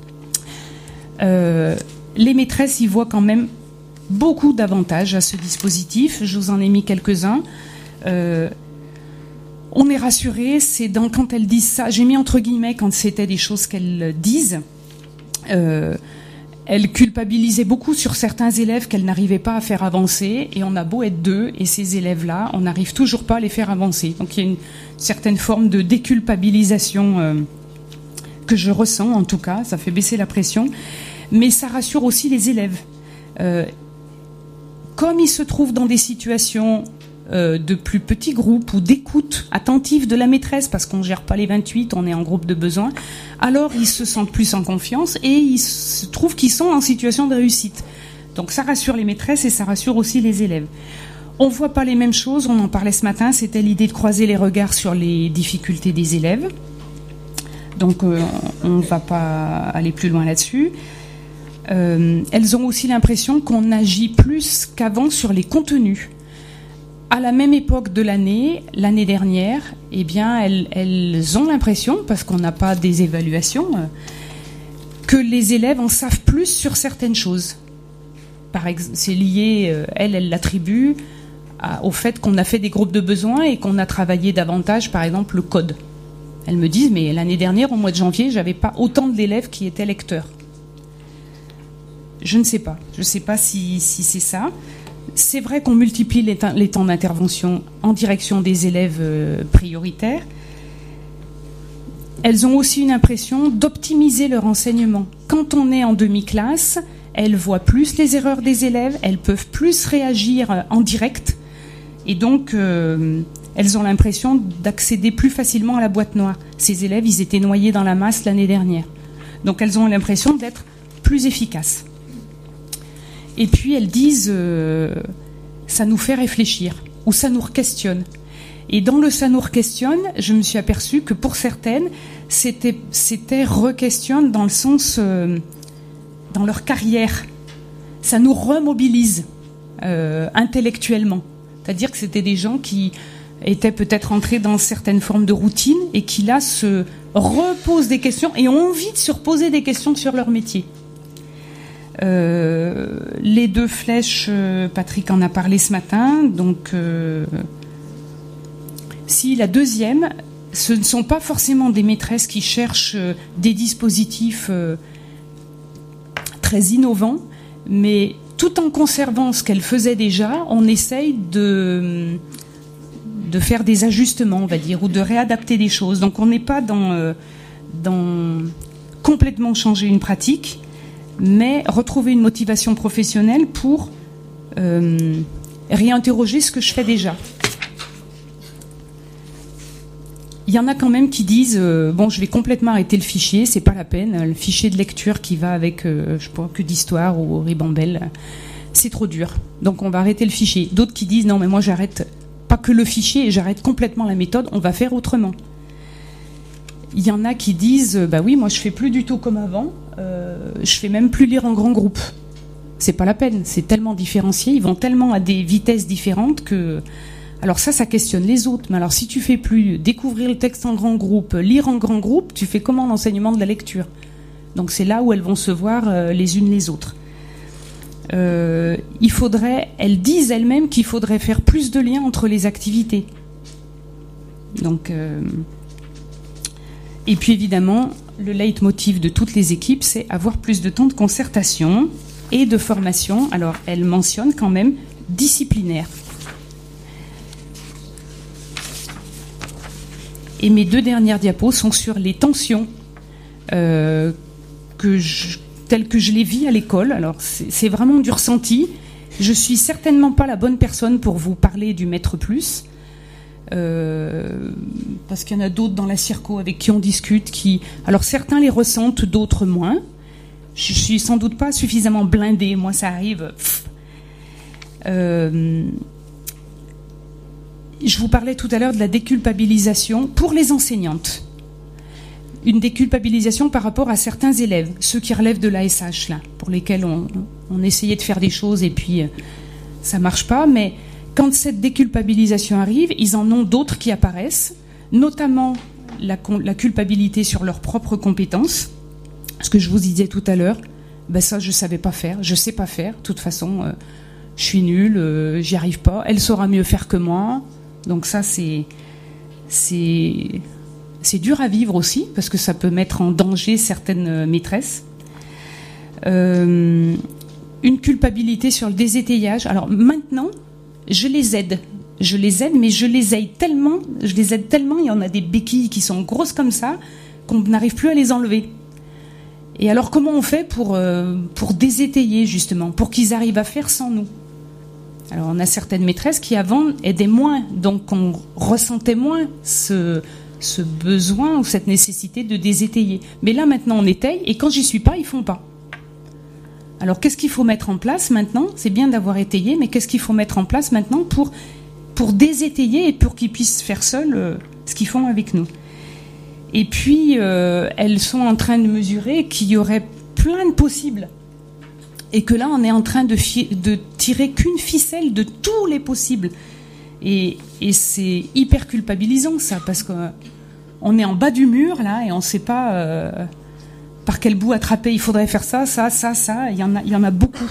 S1: Euh, les maîtresses y voient quand même beaucoup d'avantages à ce dispositif. Je vous en ai mis quelques-uns. Euh, On est rassuré, c'est dans, quand elles disent ça, j'ai mis entre guillemets quand c'était des choses qu'elles disent, euh, elles culpabilisaient beaucoup sur certains élèves qu'elles n'arrivaient pas à faire avancer, et on a beau être deux, et ces élèves-là, on n'arrive toujours pas à les faire avancer. Donc il y a une certaine forme de déculpabilisation euh, que je ressens, en tout cas, ça fait baisser la pression, mais ça rassure aussi les élèves. Euh, comme ils se trouvent dans des situations... Euh, de plus petits groupes ou d'écoute attentive de la maîtresse, parce qu'on ne gère pas les vingt-huit, on est en groupe de besoin, alors ils se sentent plus en confiance et ils se trouvent qu'ils sont en situation de réussite. Donc ça rassure les maîtresses et ça rassure aussi les élèves. On ne voit pas les mêmes choses, on en parlait ce matin, c'était l'idée de croiser les regards sur les difficultés des élèves. Donc euh, on ne va pas aller plus loin là-dessus. Euh, elles ont aussi l'impression qu'on agit plus qu'avant sur les contenus. À la même époque de l'année, l'année dernière, eh bien, elles, elles ont l'impression, parce qu'on n'a pas des évaluations, euh, que les élèves en savent plus sur certaines choses. Par exemple, c'est lié, euh, elles, elles l'attribuent à, au fait qu'on a fait des groupes de besoins et qu'on a travaillé davantage, par exemple, le code. Elles me disent, mais l'année dernière, au mois de janvier, j'avais pas autant d'élèves qui étaient lecteurs. Je ne sais pas. Je ne sais pas si, si c'est ça. C'est vrai qu'on multiplie les, t- les temps d'intervention en direction des élèves euh, prioritaires. Elles ont aussi une impression d'optimiser leur enseignement. Quand on est en demi-classe, elles voient plus les erreurs des élèves, elles peuvent plus réagir en direct, et donc euh, elles ont l'impression d'accéder plus facilement à la boîte noire. Ces élèves, ils étaient noyés dans la masse l'année dernière. Donc elles ont l'impression d'être plus efficaces. Et puis elles disent euh, ça nous fait réfléchir ou ça nous questionne. Et dans le ça nous questionne, je me suis aperçue que pour certaines, c'était, c'était re-questionne dans le sens euh, dans leur carrière. Ça nous remobilise euh, intellectuellement. C'est-à-dire que c'était des gens qui étaient peut-être entrés dans certaines formes de routine et qui là se reposent des questions et ont envie de se reposer des questions sur leur métier. Euh, les deux flèches, euh, Patrick en a parlé ce matin, donc euh, si la deuxième, ce ne sont pas forcément des maîtresses qui cherchent euh, des dispositifs euh, très innovants, Mais tout en conservant ce qu'elle faisait déjà, on essaye de, de faire des ajustements, on va dire, ou de réadapter des choses. Donc on n'est pas dans, euh, dans complètement changer une pratique, mais retrouver une motivation professionnelle pour euh, réinterroger ce que je fais déjà. Il y en a quand même qui disent euh, bon, je vais complètement arrêter le fichier, c'est pas la peine. Le fichier de lecture qui va avec, euh, je sais pas, que d'histoire ou ribambelle, c'est trop dur. Donc on va arrêter le fichier. D'autres qui disent non, mais moi j'arrête pas que le fichier, j'arrête complètement la méthode. On va faire autrement. Il y en a qui disent bah oui, moi je fais plus du tout comme avant. Euh, je fais même plus lire en grand groupe. C'est pas la peine. C'est tellement différencié. Ils vont tellement à des vitesses différentes que alors ça, ça questionne les autres. Mais alors, si tu fais plus découvrir le texte en grand groupe, lire en grand groupe, tu fais comment l'enseignement de la lecture? Donc c'est là où elles vont se voir euh, les unes les autres. Euh, il faudrait, elles disent elles-mêmes qu'il faudrait faire plus de liens entre les activités. Donc, euh, et puis évidemment, le leitmotiv de toutes les équipes, c'est avoir plus de temps de concertation et de formation. Alors, elles mentionnent quand même disciplinaire. Et mes deux dernières diapos sont sur les tensions euh, que je, telles que je les vis à l'école. Alors, c'est, c'est vraiment du ressenti. Je suis certainement pas la bonne personne pour vous parler du Maître Plus, euh, parce qu'il y en a d'autres dans la Circo avec qui on discute. Qui, alors, certains les ressentent, d'autres moins. Je suis sans doute pas suffisamment blindée. Moi, ça arrive. Euh, Je vous parlais tout à l'heure de la déculpabilisation pour les enseignantes. Une déculpabilisation par rapport à certains élèves, ceux qui relèvent de l'A S H, là, pour lesquels on, on essayait de faire des choses et puis euh, ça marche pas. Mais quand cette déculpabilisation arrive, ils en ont d'autres qui apparaissent, notamment la, la culpabilité sur leurs propres compétences. Ce que je vous disais tout à l'heure, ben ça je savais pas faire, je sais pas faire. De toute façon, euh, je suis nulle, euh, j'y arrive pas. Elle saura mieux faire que moi. Donc ça, c'est, c'est, c'est dur à vivre aussi, parce que ça peut mettre en danger certaines maîtresses. Euh, une culpabilité sur le désétayage. Alors maintenant, je les aide. Je les aide, mais je les aide tellement, je les aide tellement, il y en a des béquilles qui sont grosses comme ça, qu'on n'arrive plus à les enlever. Et alors, comment on fait pour, euh, pour désétayer, justement, pour qu'ils arrivent à faire sans nous ? Alors, on a certaines maîtresses qui, avant, aidaient moins. Donc, on ressentait moins ce, ce besoin ou cette nécessité de désétayer. Mais là, maintenant, on étaye. Et quand j'y suis pas, ils font pas. Alors, qu'est-ce qu'il faut mettre en place maintenant ? C'est bien d'avoir étayé, mais qu'est-ce qu'il faut mettre en place maintenant pour, pour désétayer et pour qu'ils puissent faire seuls euh, ce qu'ils font avec nous ? Et puis, euh, elles sont en train de mesurer qu'il y aurait plein de possibles. Et que là, on est en train de, fi- de tirer qu'une ficelle de tous les possibles. Et, et c'est hyper culpabilisant, ça, parce qu'on est en bas du mur, là, et on ne sait pas euh, par quel bout attraper. Il faudrait faire ça, ça, ça, ça. Il y en a, il y en a beaucoup.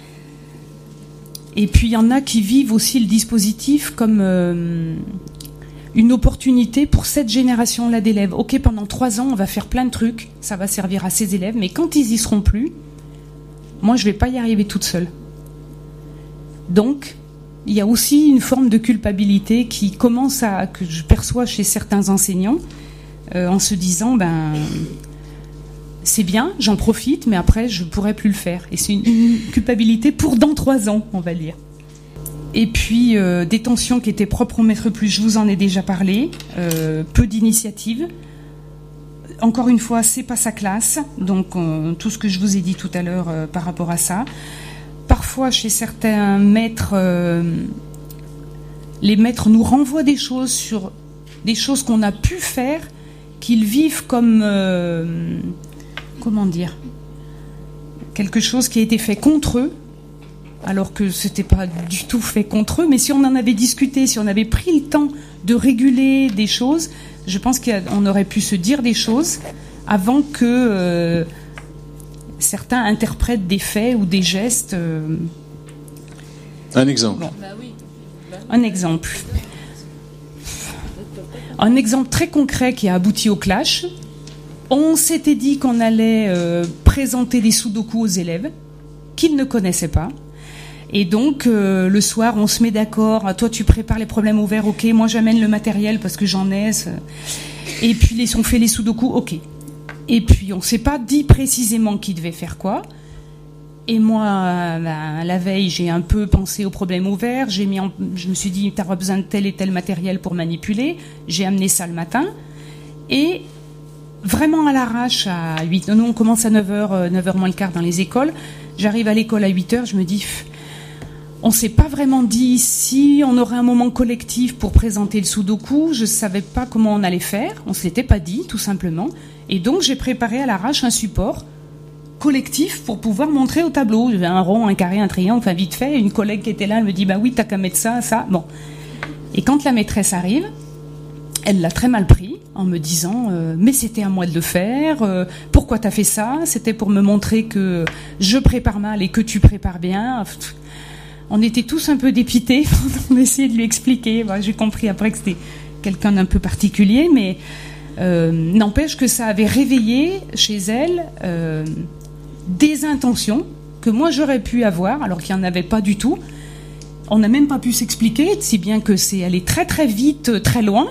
S1: Et puis, il y en a qui vivent aussi le dispositif comme euh, une opportunité pour cette génération-là d'élèves. Ok, pendant trois ans, on va faire plein de trucs. Ça va servir à ces élèves. Mais quand ils y seront plus... moi, je ne vais pas y arriver toute seule. Donc, il y a aussi une forme de culpabilité qui commence à, que je perçois chez certains enseignants, euh, en se disant, ben, c'est bien, j'en profite, mais après, je ne pourrai plus le faire. Et c'est une, une culpabilité pour dans trois ans, on va dire. Et puis, euh, des tensions qui étaient propres au Maître Plus, je vous en ai déjà parlé, euh, peu d'initiatives. Encore une fois, c'est pas sa classe, donc euh, tout ce que je vous ai dit tout à l'heure euh, par rapport à ça. Parfois, chez certains maîtres, euh, les maîtres nous renvoient des choses sur des choses qu'on a pu faire, qu'ils vivent comme, euh, comment dire, quelque chose qui a été fait contre eux, alors que c'était pas du tout fait contre eux. Mais si on en avait discuté, si on avait pris le temps de réguler des choses, je pense qu'on aurait pu se dire des choses avant que euh, certains interprètent des faits ou des gestes. Euh...
S2: Un exemple.
S1: Bon. Un exemple. Un exemple très concret qui a abouti au clash. On s'était dit qu'on allait euh, présenter des sudoku aux élèves. qu'il ne connaissait pas. Et donc, euh, le soir, on se met d'accord. Toi, tu prépares les problèmes ouverts, ok. Moi, j'amène le matériel parce que j'en ai. Et puis, les, on fait les sudoku, ok. Et puis, on ne s'est pas dit précisément qui devait faire quoi. Et moi, ben, la veille, j'ai un peu pensé aux problèmes ouverts. J'ai mis en, je me suis dit, tu auras besoin de tel et tel matériel pour manipuler. J'ai amené ça le matin. Et vraiment à l'arrache, à huit heures, nous, on commence à neuf heures, neuf heures moins le quart dans les écoles. J'arrive à l'école à huit heures, je me dis... On ne s'est pas vraiment dit si on aurait un moment collectif pour présenter le sudoku. Je ne savais pas comment on allait faire. On ne se l'était pas dit, tout simplement. Et donc, j'ai préparé à l'arrache un support collectif pour pouvoir montrer au tableau. J'avais un rond, un carré, un triangle, enfin vite fait. Une collègue qui était là, elle me dit, bah oui, t'as qu'à mettre ça, ça. Bon. Et quand la maîtresse arrive, elle l'a très mal pris en me disant, euh, mais c'était à moi de le faire. Euh, pourquoi t'as fait ça? C'était pour me montrer que je prépare mal et que tu prépares bien. On était tous un peu dépités quand on essayait de lui expliquer. Bon, j'ai compris après que c'était quelqu'un d'un peu particulier, mais euh, n'empêche que ça avait réveillé chez elle euh, des intentions que moi j'aurais pu avoir, alors qu'il n'y en avait pas du tout. On n'a même pas pu s'expliquer, si bien que c'est allé très très vite, très loin.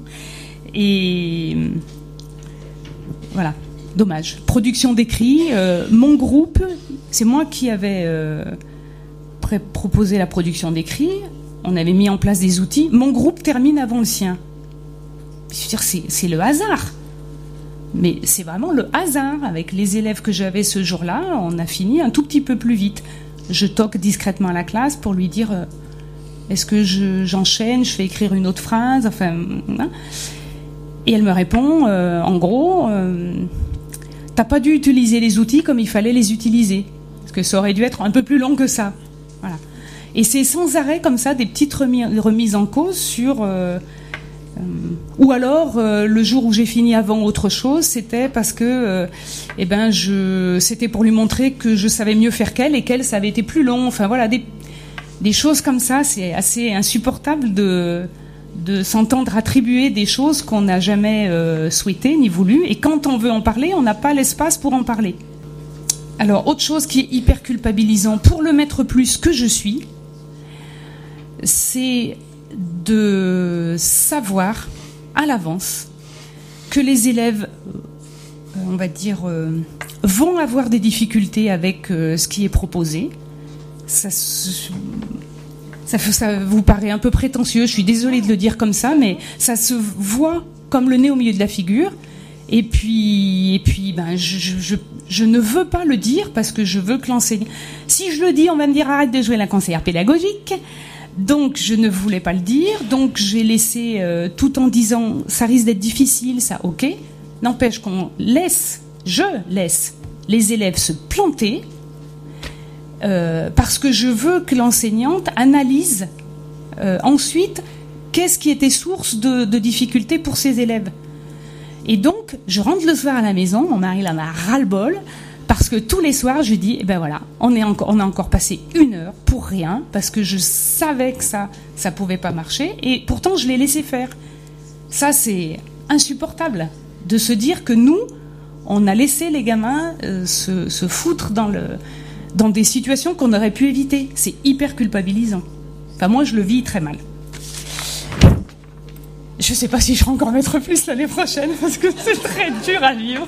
S1: Et voilà, dommage. Production d'écrit, euh, mon groupe, c'est moi qui avais... Euh, proposer la production d'écrit, on avait mis en place des outils, mon groupe termine avant le sien. Je veux dire, c'est, c'est le hasard. Mais c'est vraiment le hasard. Avec les élèves que j'avais ce jour-là, on a fini un tout petit peu plus vite. Je toque discrètement à la classe pour lui dire euh, est-ce que je, j'enchaîne, je fais écrire une autre phrase, enfin... Hein. Et elle me répond, euh, en gros, euh, t'as pas dû utiliser les outils comme il fallait les utiliser. Parce que ça aurait dû être un peu plus long que ça. Voilà. Et c'est sans arrêt comme ça des petites remi- remises en cause sur euh, euh, ou alors euh, le jour où j'ai fini avant autre chose, c'était parce que euh, eh ben je c'était pour lui montrer que je savais mieux faire qu'elle et qu'elle ça avait été plus long. Enfin voilà, des des choses comme ça, c'est assez insupportable de de s'entendre attribuer des choses qu'on n'a jamais euh, souhaitées ni voulues, et quand on veut en parler, on n'a pas l'espace pour en parler. Alors, autre chose qui est hyper culpabilisant pour le maître plus que je suis, c'est de savoir à l'avance que les élèves, on va dire, vont avoir des difficultés avec ce qui est proposé. Ça, ça, ça vous paraît un peu prétentieux, je suis désolée de le dire comme ça, mais ça se voit comme le nez au milieu de la figure. Et puis, et puis, ben, je, je, je ne veux pas le dire parce que je veux que l'enseignant... Si je le dis, on va me dire arrête de jouer la conseillère pédagogique. Donc, je ne voulais pas le dire. Donc, j'ai laissé, euh, tout en disant, ça risque d'être difficile, ça, ok. N'empêche qu'on laisse, je laisse les élèves se planter euh, parce que je veux que l'enseignante analyse euh, ensuite qu'est-ce qui était source de, de difficultés pour ces élèves. Et donc, je rentre le soir à la maison, mon mari en a ras-le-bol, parce que tous les soirs, je lui dis, eh ben voilà, on, est encore, on a encore passé une heure pour rien, parce que je savais que ça, ça pouvait pas marcher, et pourtant, je l'ai laissé faire. Ça, c'est insupportable, de se dire que nous, on a laissé les gamins euh, se, se foutre dans, le, dans des situations qu'on aurait pu éviter. C'est hyper culpabilisant. Enfin, moi, je le vis très mal. Je ne sais pas si je serai encore maître plus l'année prochaine, parce que c'est très dur à vivre.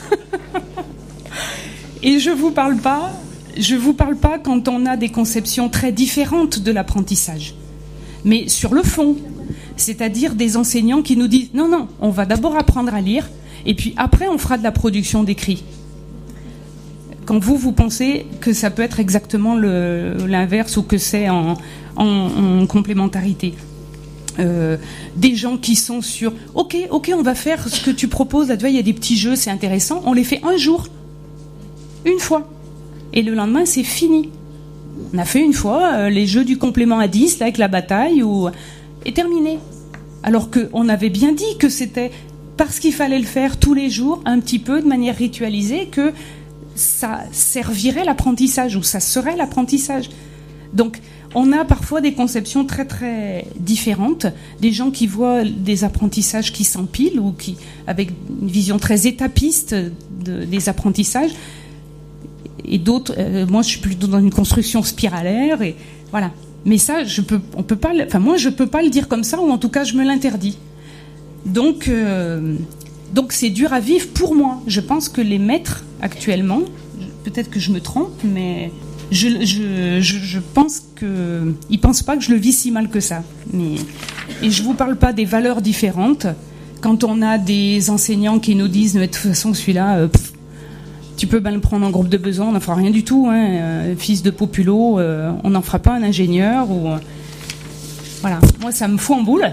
S1: Et je vous parle pas, je vous parle pas quand on a des conceptions très différentes de l'apprentissage, mais sur le fond, c'est-à-dire des enseignants qui nous disent non, non, on va d'abord apprendre à lire, et puis après on fera de la production d'écrit. Quand vous, vous pensez que ça peut être exactement le, l'inverse ou que c'est en, en, en complémentarité. Euh, des gens qui sont sur ok, ok, on va faire ce que tu proposes, là, tu vois, il y a des petits jeux, c'est intéressant, on les fait un jour, une fois, et le lendemain c'est fini. On a fait une fois euh, les jeux du complément à dix là, avec la bataille ou... et terminé, alors qu'on avait bien dit que c'était parce qu'il fallait le faire tous les jours un petit peu de manière ritualisée que ça servirait l'apprentissage ou ça serait l'apprentissage. Donc on a parfois des conceptions très très différentes, des gens qui voient des apprentissages qui s'empilent ou qui, avec une vision très étapiste de, des apprentissages. et d'autres. Euh, moi, je suis plutôt dans une construction spiralaire, et voilà. Mais ça, je peux, on peut pas. Enfin, moi, je peux pas le dire comme ça, ou en tout cas, je me l'interdis. Donc, euh, donc, c'est dur à vivre pour moi. Je pense que les maîtres actuellement, peut-être que je me trompe, mais je, je, je, je pense que ils pensent pas que je le vis si mal que ça. Mais et je vous parle pas des valeurs différentes. Quand on a des enseignants qui nous disent, mais de toute façon, celui-là, euh, pff, tu peux bien le prendre en groupe de besoin, on n'en fera rien du tout. Hein. Euh, fils de populo, euh, on n'en fera pas un ingénieur. Ou euh, voilà. Moi, ça me fout en boule.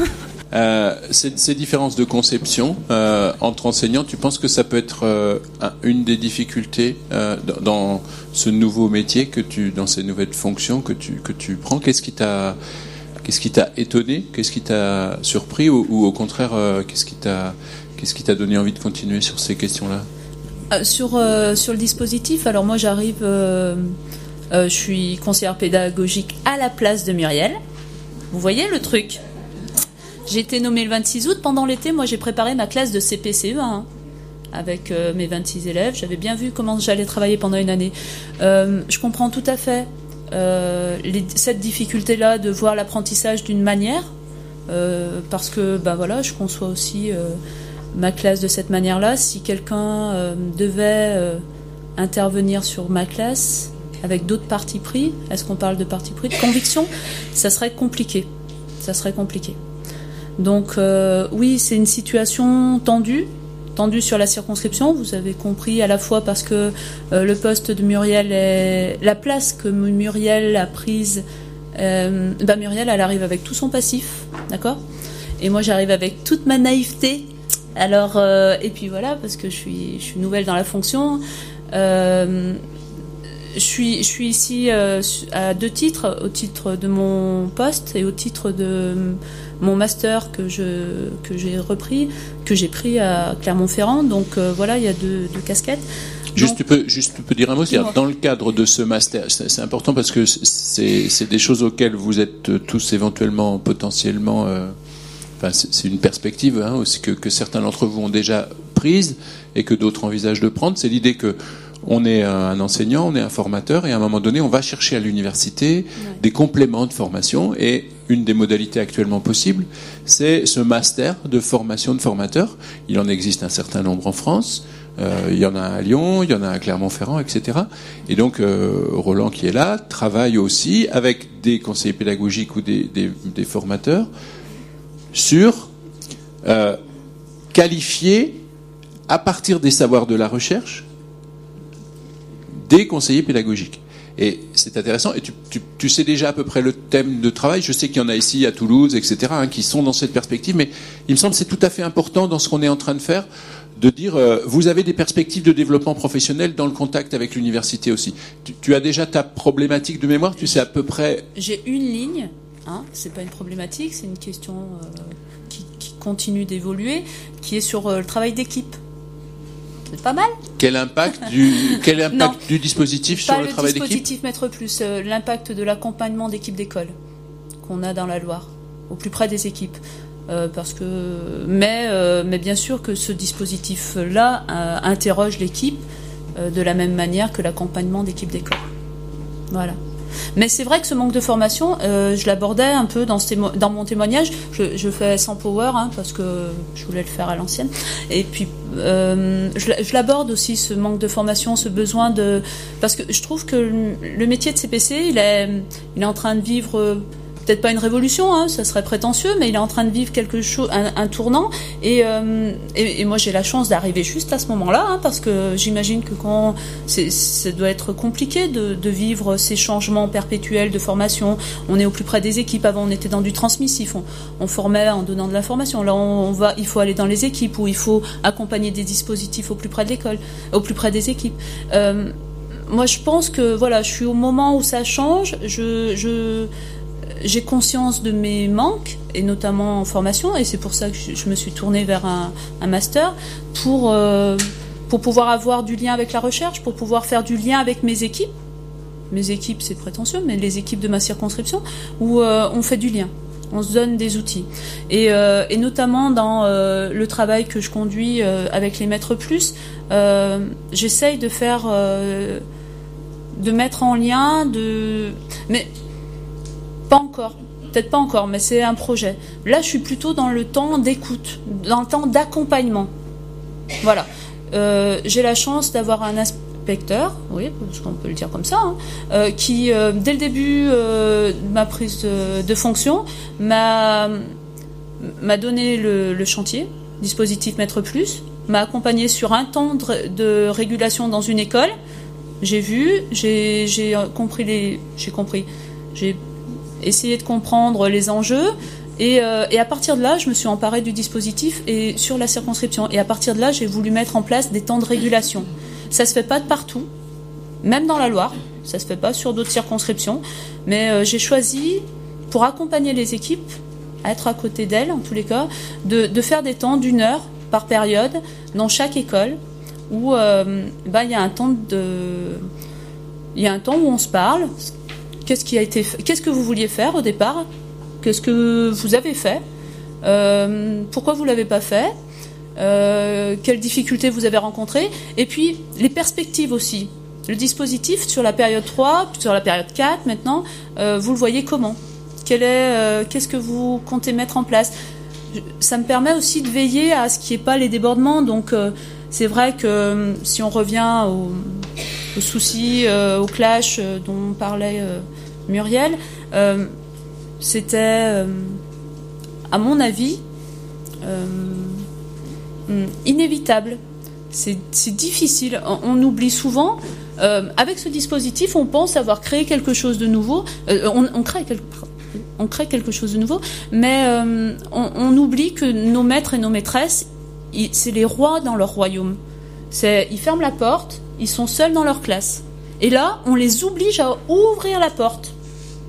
S2: Euh, ces, ces différences de conception euh, entre enseignants, tu penses que ça peut être euh, une des difficultés euh, dans, dans ce nouveau métier que tu, dans ces nouvelles fonctions que tu que tu prends? Qu'est-ce qui t'a qu'est-ce qui t'a étonné? Qu'est-ce qui t'a surpris? Ou, ou au contraire, euh, qu'est-ce qui t'a qu'est-ce qui t'a donné envie de continuer sur ces questions-là?
S3: euh, Sur euh, sur le dispositif, alors moi j'arrive, euh, euh, je suis conseillère pédagogique à la place de Muriel. Vous voyez le truc? J'ai été nommée le vingt-six août. Pendant l'été, moi, j'ai préparé ma classe de C P C E un hein, avec euh, mes vingt-six élèves. J'avais bien vu comment j'allais travailler pendant une année. Euh, je comprends tout à fait euh, les, cette difficulté-là de voir l'apprentissage d'une manière, euh, parce que, ben voilà, je conçois aussi euh, ma classe de cette manière-là. Si quelqu'un euh, devait euh, intervenir sur ma classe avec d'autres partis pris, est-ce qu'on parle de partis pris, de conviction, ça serait compliqué. Ça serait compliqué. Donc euh, oui, c'est une situation tendue, tendue sur la circonscription. Vous avez compris, à la fois parce que euh, le poste de Muriel est la place que Muriel a prise. Euh, bah Muriel, elle arrive avec tout son passif, d'accord. Et moi, j'arrive avec toute ma naïveté. Alors euh, et puis voilà, parce que je suis, je suis nouvelle dans la fonction. Euh, je suis, je suis ici euh, à deux titres, au titre de mon poste et au titre de mon master que je que j'ai repris, que j'ai pris à Clermont-Ferrand. Donc euh, voilà, il y a deux, deux casquettes.
S2: Juste,
S3: Donc,
S2: tu peux, juste, tu peux dire un mot. C'est-à-dire, dans le cadre de ce master, c'est, c'est important parce que c'est, c'est des choses auxquelles vous êtes tous éventuellement, potentiellement. Euh, enfin, c'est, c'est une perspective hein, aussi que, que certains d'entre vous ont déjà prise et que d'autres envisagent de prendre. C'est l'idée que on est un enseignant, on est un formateur, et à un moment donné, on va chercher à l'université ouais. des compléments de formation. Et une des modalités actuellement possibles, c'est ce master de formation de formateurs. Il en existe un certain nombre en France. Euh, il y en a à Lyon, il y en a à Clermont-Ferrand, et cetera. Et donc, euh, Roland, qui est là, travaille aussi avec des conseillers pédagogiques ou des, des, des formateurs sur euh, qualifier, à partir des savoirs de la recherche, des conseillers pédagogiques. Et c'est intéressant. Et tu, tu, tu sais déjà à peu près le thème de travail. Je sais qu'il y en a ici à Toulouse, et cetera, hein, qui sont dans cette perspective. Mais il me semble que c'est tout à fait important dans ce qu'on est en train de faire, de dire euh, vous avez des perspectives de développement professionnel dans le contact avec l'université aussi. Tu, tu as déjà ta problématique de mémoire. Tu sais à peu près.
S3: J'ai une ligne. Hein, c'est pas une problématique, c'est une question euh, qui, qui continue d'évoluer, qui est sur euh, le travail d'équipe. C'est pas mal.
S2: Quel impact du, quel impact du dispositif sur le, le travail d'équipe ?
S3: Pas le dispositif Maître Plus, euh, l'impact de l'accompagnement d'équipes d'école qu'on a dans la Loire, au plus près des équipes. Euh, parce que, mais, euh, mais bien sûr que ce dispositif-là euh, interroge l'équipe euh, de la même manière que l'accompagnement d'équipes d'école. Voilà. Mais c'est vrai que ce manque de formation, euh, je l'abordais un peu dans, ce témo- dans mon témoignage. Je, je fais sans power hein, parce que je voulais le faire à l'ancienne. Et puis euh, je, je l'aborde aussi, ce manque de formation, ce besoin de, parce que je trouve que le, le métier de C P C, il est, il est en train de vivre. Euh, peut-être pas une révolution, hein, ça serait prétentieux, mais il est en train de vivre quelque chose, un, un tournant. Et, euh, et, et moi, j'ai la chance d'arriver juste à ce moment-là, hein, parce que j'imagine que quand c'est, ça doit être compliqué de, de vivre ces changements perpétuels de formation. On est au plus près des équipes. Avant, on était dans du transmissif. On, on formait en donnant de l'information. Là, on, on va, il faut aller dans les équipes où il faut accompagner des dispositifs au plus près de l'école, au plus près des équipes. Euh, moi, je pense que voilà, je suis au moment où ça change. Je, je J'ai conscience de mes manques, et notamment en formation, et c'est pour ça que je me suis tournée vers un, un master, pour, euh, pour pouvoir avoir du lien avec la recherche, pour pouvoir faire du lien avec mes équipes. Mes équipes, c'est prétentieux, mais les équipes de ma circonscription, où euh, on fait du lien. On se donne des outils. Et, euh, et notamment dans euh, le travail que je conduis euh, avec les maîtres plus, euh, j'essaye de faire, euh, de mettre en lien, de, mais pas encore. Peut-être pas encore, mais c'est un projet. Là, je suis plutôt dans le temps d'écoute, dans le temps d'accompagnement. Voilà. Euh, j'ai la chance d'avoir un inspecteur, oui, parce qu'on peut le dire comme ça, hein, euh, qui, euh, dès le début euh, de ma prise de, de fonction, m'a, m'a donné le, le chantier, dispositif Maître Plus, m'a accompagné sur un temps de, de régulation dans une école. J'ai vu, j'ai, j'ai compris les, j'ai compris, j'ai essayer de comprendre les enjeux et, euh, et à partir de là je me suis emparée du dispositif et sur la circonscription et à partir de là j'ai voulu mettre en place des temps de régulation. Ça se fait pas de partout, même dans la Loire, ça se fait pas sur d'autres circonscriptions, mais euh, j'ai choisi pour accompagner les équipes, à être à côté d'elles en tous les cas, de, de faire des temps d'une heure par période dans chaque école où euh, bah, il y a un temps de il y a un temps où on se parle. Qu'est-ce qui a été fait ? Qu'est-ce que vous vouliez faire au départ ? Qu'est-ce que vous avez fait ? euh, Pourquoi vous l'avez pas fait ? euh, Quelles difficultés vous avez rencontrées ? Et puis les perspectives aussi. Le dispositif sur la période trois, sur la période quatre maintenant, euh, vous le voyez comment ? Quel est, euh, qu'est-ce que vous comptez mettre en place ? Ça me permet aussi de veiller à ce qu'il n'y ait pas les débordements. Donc euh, c'est vrai que euh, si on revient au, aux soucis, euh, au clash euh, dont parlait euh, Muriel, euh, c'était, euh, à mon avis, euh, inévitable. C'est, c'est difficile. On, on oublie souvent. Euh, avec ce dispositif, on pense avoir créé quelque chose de nouveau. Euh, on, on crée quelque, on crée quelque chose de nouveau, mais euh, on, on oublie que nos maîtres et nos maîtresses, ils, c'est les rois dans leur royaume. C'est, ils ferment la porte, ils sont seuls dans leur classe. Et là, on les oblige à ouvrir la porte. D'accord ?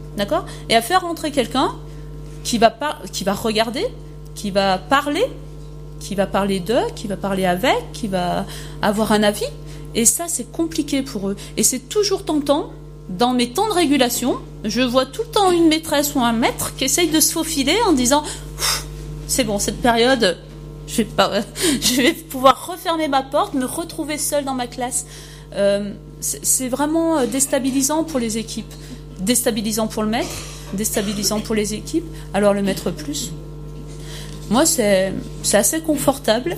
S3: Et à faire rentrer quelqu'un qui va, par... qui va regarder, qui va parler, qui va parler d'eux, qui va parler avec, qui va avoir un avis. Et ça, c'est compliqué pour eux. Et c'est toujours tentant, dans mes temps de régulation, je vois tout le temps une maîtresse ou un maître qui essaye de se faufiler en disant « C'est bon, cette période, je vais, pas... je vais pouvoir refermer ma porte, me retrouver seule dans ma classe. Euh, » c'est... c'est vraiment déstabilisant pour les équipes. Déstabilisant pour le maître, déstabilisant pour les équipes. Alors le Maître Plus, moi c'est, c'est assez confortable,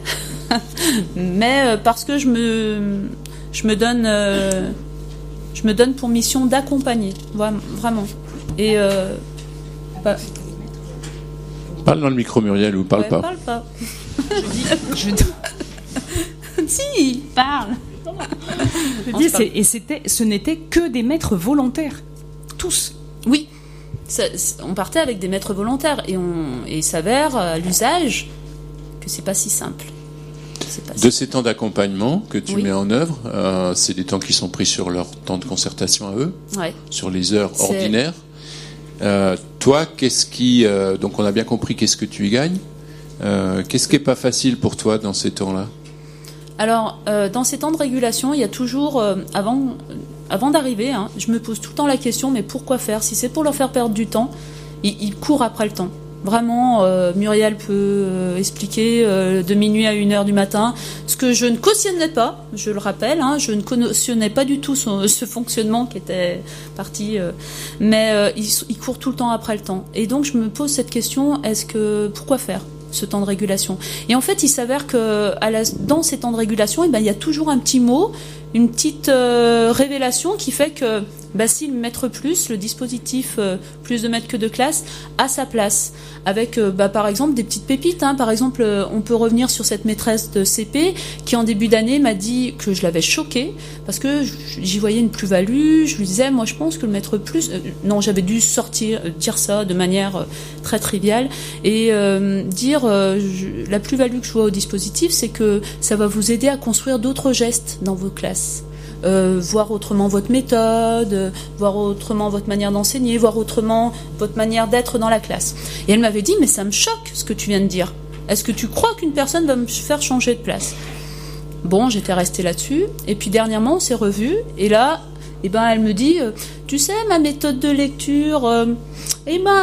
S3: mais euh, parce que je me, je me donne, euh, je me donne pour mission d'accompagner, vraiment. Et euh, bah,
S2: parle dans le micro, Muriel, ou parle
S3: ouais,
S2: pas.
S3: Parle pas.
S1: Je dis,
S3: si, parle.
S1: je dis, c'est, et c'était, ce n'était que des maîtres volontaires. Tous.
S3: Oui, ça, on partait avec des maîtres volontaires et, on, et il s'avère à l'usage que c'est pas si simple. C'est pas
S2: de
S3: si
S2: ces temps d'accompagnement que tu
S3: oui.
S2: mets en œuvre, euh, c'est des temps qui sont pris sur leur temps de concertation à eux,
S3: ouais.
S2: sur les heures
S3: c'est...
S2: ordinaires. Euh, toi, qu'est-ce qui, euh, donc on a bien compris qu'est-ce que tu y gagnes. Euh, qu'est-ce qui est pas facile pour toi dans ces temps-là ?
S3: Alors, euh, dans ces temps de régulation, il y a toujours, euh, avant, avant d'arriver, hein, je me pose tout le temps la question, mais pourquoi faire ? Si c'est pour leur faire perdre du temps, ils, ils courent après le temps. Vraiment, euh, Muriel peut euh, expliquer euh, de minuit à une heure du matin, ce que je ne cautionnais pas, je le rappelle, hein, je ne cautionnais pas du tout son, ce fonctionnement qui était parti, euh, mais euh, ils, ils courent tout le temps après le temps. Et donc, je me pose cette question, est-ce que, pourquoi faire ce temps de régulation ? Et en fait, il s'avère que à la, dans ces temps de régulation, eh ben, il y a toujours un petit mot, une petite euh, révélation qui fait que bah, si le Maître Plus, le dispositif euh, plus de maîtres que de classe, a sa place. Avec, euh, bah, par exemple, des petites pépites. Hein. Par exemple, euh, on peut revenir sur cette maîtresse de C P qui, en début d'année, m'a dit que je l'avais choquée parce que j'y voyais une plus-value. Je lui disais, moi, je pense que le Maître Plus... Euh, non, j'avais dû sortir, euh, dire ça de manière euh, très triviale et euh, dire euh, je, la plus-value que je vois au dispositif, c'est que ça va vous aider à construire d'autres gestes dans vos classes. Euh, voir autrement votre méthode, euh, voir autrement votre manière d'enseigner, voir autrement votre manière d'être dans la classe. Et elle m'avait dit, mais ça me choque ce que tu viens de dire. Est-ce que tu crois qu'une personne va me faire changer de place ? Bon, j'étais restée là-dessus. Et puis dernièrement, on s'est revus. Et là, eh ben, elle me dit, euh, tu sais, ma méthode de lecture, euh, eh ben,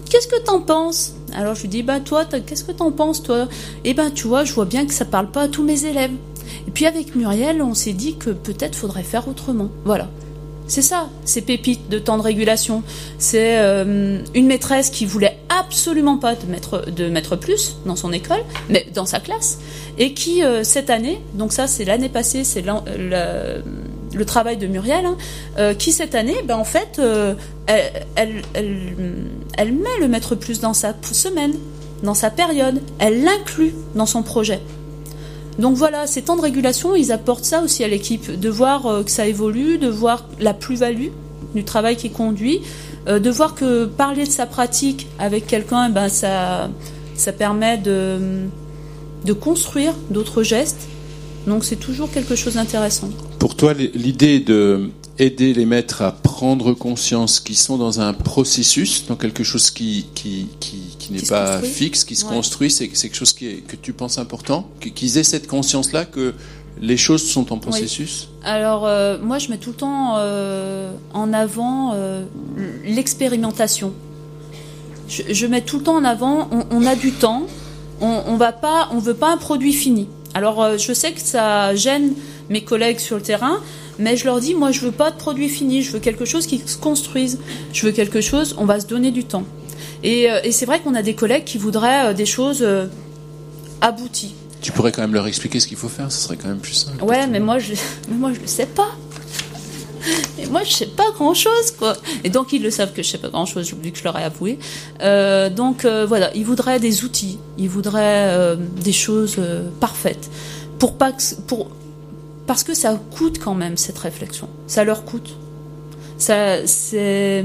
S3: qu'est-ce que t'en penses? Alors je lui dis, bah toi, qu'est-ce que t'en penses toi? Eh ben tu vois, je vois bien que ça parle pas à tous mes élèves. Et puis avec Muriel, on s'est dit que peut-être faudrait faire autrement. Voilà. C'est ça, ces pépites de temps de régulation. C'est euh, une maîtresse qui voulait absolument pas de mettre, de mettre plus dans son école, mais dans sa classe, et qui, euh, cette année, donc ça c'est l'année passée, c'est le, le travail de Muriel, hein, euh, qui cette année, ben, en fait, euh, elle, elle, elle, elle met le mettre plus dans sa semaine, dans sa période, elle l'inclut dans son projet. Donc voilà, ces temps de régulation, ils apportent ça aussi à l'équipe, de voir euh, que ça évolue, de voir la plus-value du travail qui est conduit, euh, de voir que parler de sa pratique avec quelqu'un, eh ben, ça, ça permet de, de construire d'autres gestes. Donc c'est toujours quelque chose d'intéressant.
S2: Pour toi, l'idée de aider les maîtres à prendre conscience qu'ils sont dans un processus, dans quelque chose qui, qui, qui, qui n'est qui pas fixe, qui se ouais. construit, c'est, c'est quelque chose qui est, que tu penses important, qu'ils aient cette conscience-là que les choses sont en processus.
S3: Oui. Alors, euh, moi, je mets tout le temps euh, en avant euh, l'expérimentation. Je, je mets tout le temps en avant, on, on a du temps, on, on va pas, on veut pas un produit fini. Alors, euh, je sais que ça gêne mes collègues sur le terrain, mais je leur dis, moi, je veux pas de produit fini, je veux quelque chose qui se construise, je veux quelque chose, on va se donner du temps. Et, euh, et c'est vrai qu'on a des collègues qui voudraient euh, des choses euh, abouties.
S2: Tu pourrais quand même leur expliquer ce qu'il faut faire, ce serait quand même plus simple.
S3: Ouais, mais moi, je, mais moi, je le sais pas. Et moi, je sais pas grand-chose, quoi. Et donc, ils le savent que je sais pas grand-chose, vu que je leur ai avoué. Euh, donc, euh, voilà, ils voudraient des outils, ils voudraient euh, des choses euh, parfaites, pour pas que, pour parce que ça coûte quand même cette réflexion. Ça leur coûte. Ça, c'est,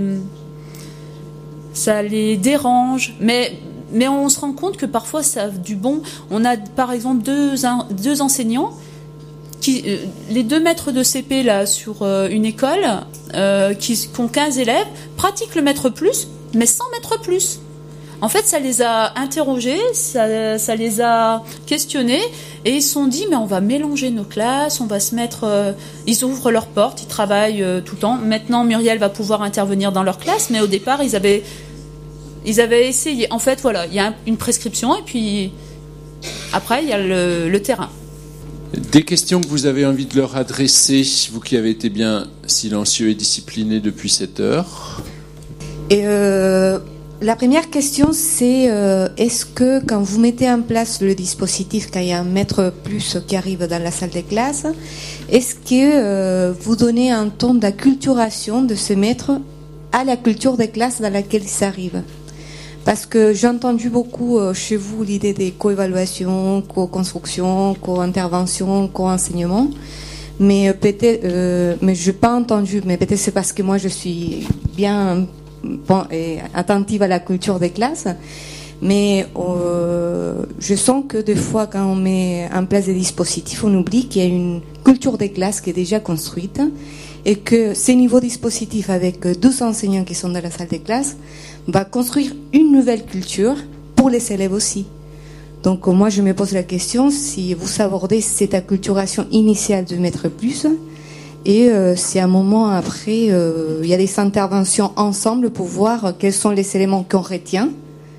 S3: ça les dérange, mais. Mais on se rend compte que parfois ça a du bon. On a par exemple deux, deux enseignants, qui, euh, les deux maîtres de C P là, sur euh, une école, euh, qui, qui ont quinze élèves, pratiquent le maître plus, mais sans maître plus. En fait, ça les a interrogés, ça, ça les a questionnés, et ils se sont dit, mais on va mélanger nos classes, on va se mettre... Euh, ils ouvrent leurs portes, ils travaillent euh, tout le temps. Maintenant, Muriel va pouvoir intervenir dans leur classe, mais au départ, ils avaient... Ils avaient essayé. En fait, voilà, il y a une prescription et puis après, il y a le, le terrain.
S2: Des questions que vous avez envie de leur adresser, vous qui avez été bien silencieux et discipliné depuis cette heure.
S4: Et euh, la première question, c'est euh, est-ce que quand vous mettez en place le dispositif, quand il y a un maître plus qui arrive dans la salle des classes, est-ce que euh, vous donnez un temps d'acculturation de ce maître à la culture des classes dans laquelle il s'arrive? Parce que j'ai entendu beaucoup euh, chez vous l'idée des co-évaluations, co-construction, co-intervention, co-enseignement, mais euh, peut-être, euh, mais je n'ai pas entendu, mais peut-être c'est parce que moi je suis bien bon, et attentive à la culture des classes, mais euh, je sens que des fois quand on met en place des dispositifs, on oublie qu'il y a une culture des classes qui est déjà construite et que ces niveaux dispositifs avec douze enseignants qui sont dans la salle des classes va construire une nouvelle culture pour les élèves aussi. Donc moi je me pose la question si vous abordez cette acculturation initiale de Maître Plus et euh, si à un moment après euh, il y a des interventions ensemble pour voir quels sont les éléments qu'on retient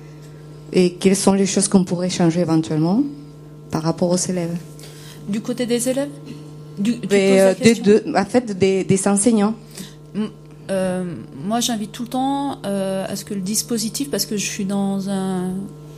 S4: et quelles sont les choses qu'on pourrait changer éventuellement par rapport aux élèves. Du côté des élèves du, tu et, euh, de, de, En fait des, des enseignants.
S3: Mm. Euh, moi, j'invite tout le temps euh, à ce que le dispositif, parce que je suis dans un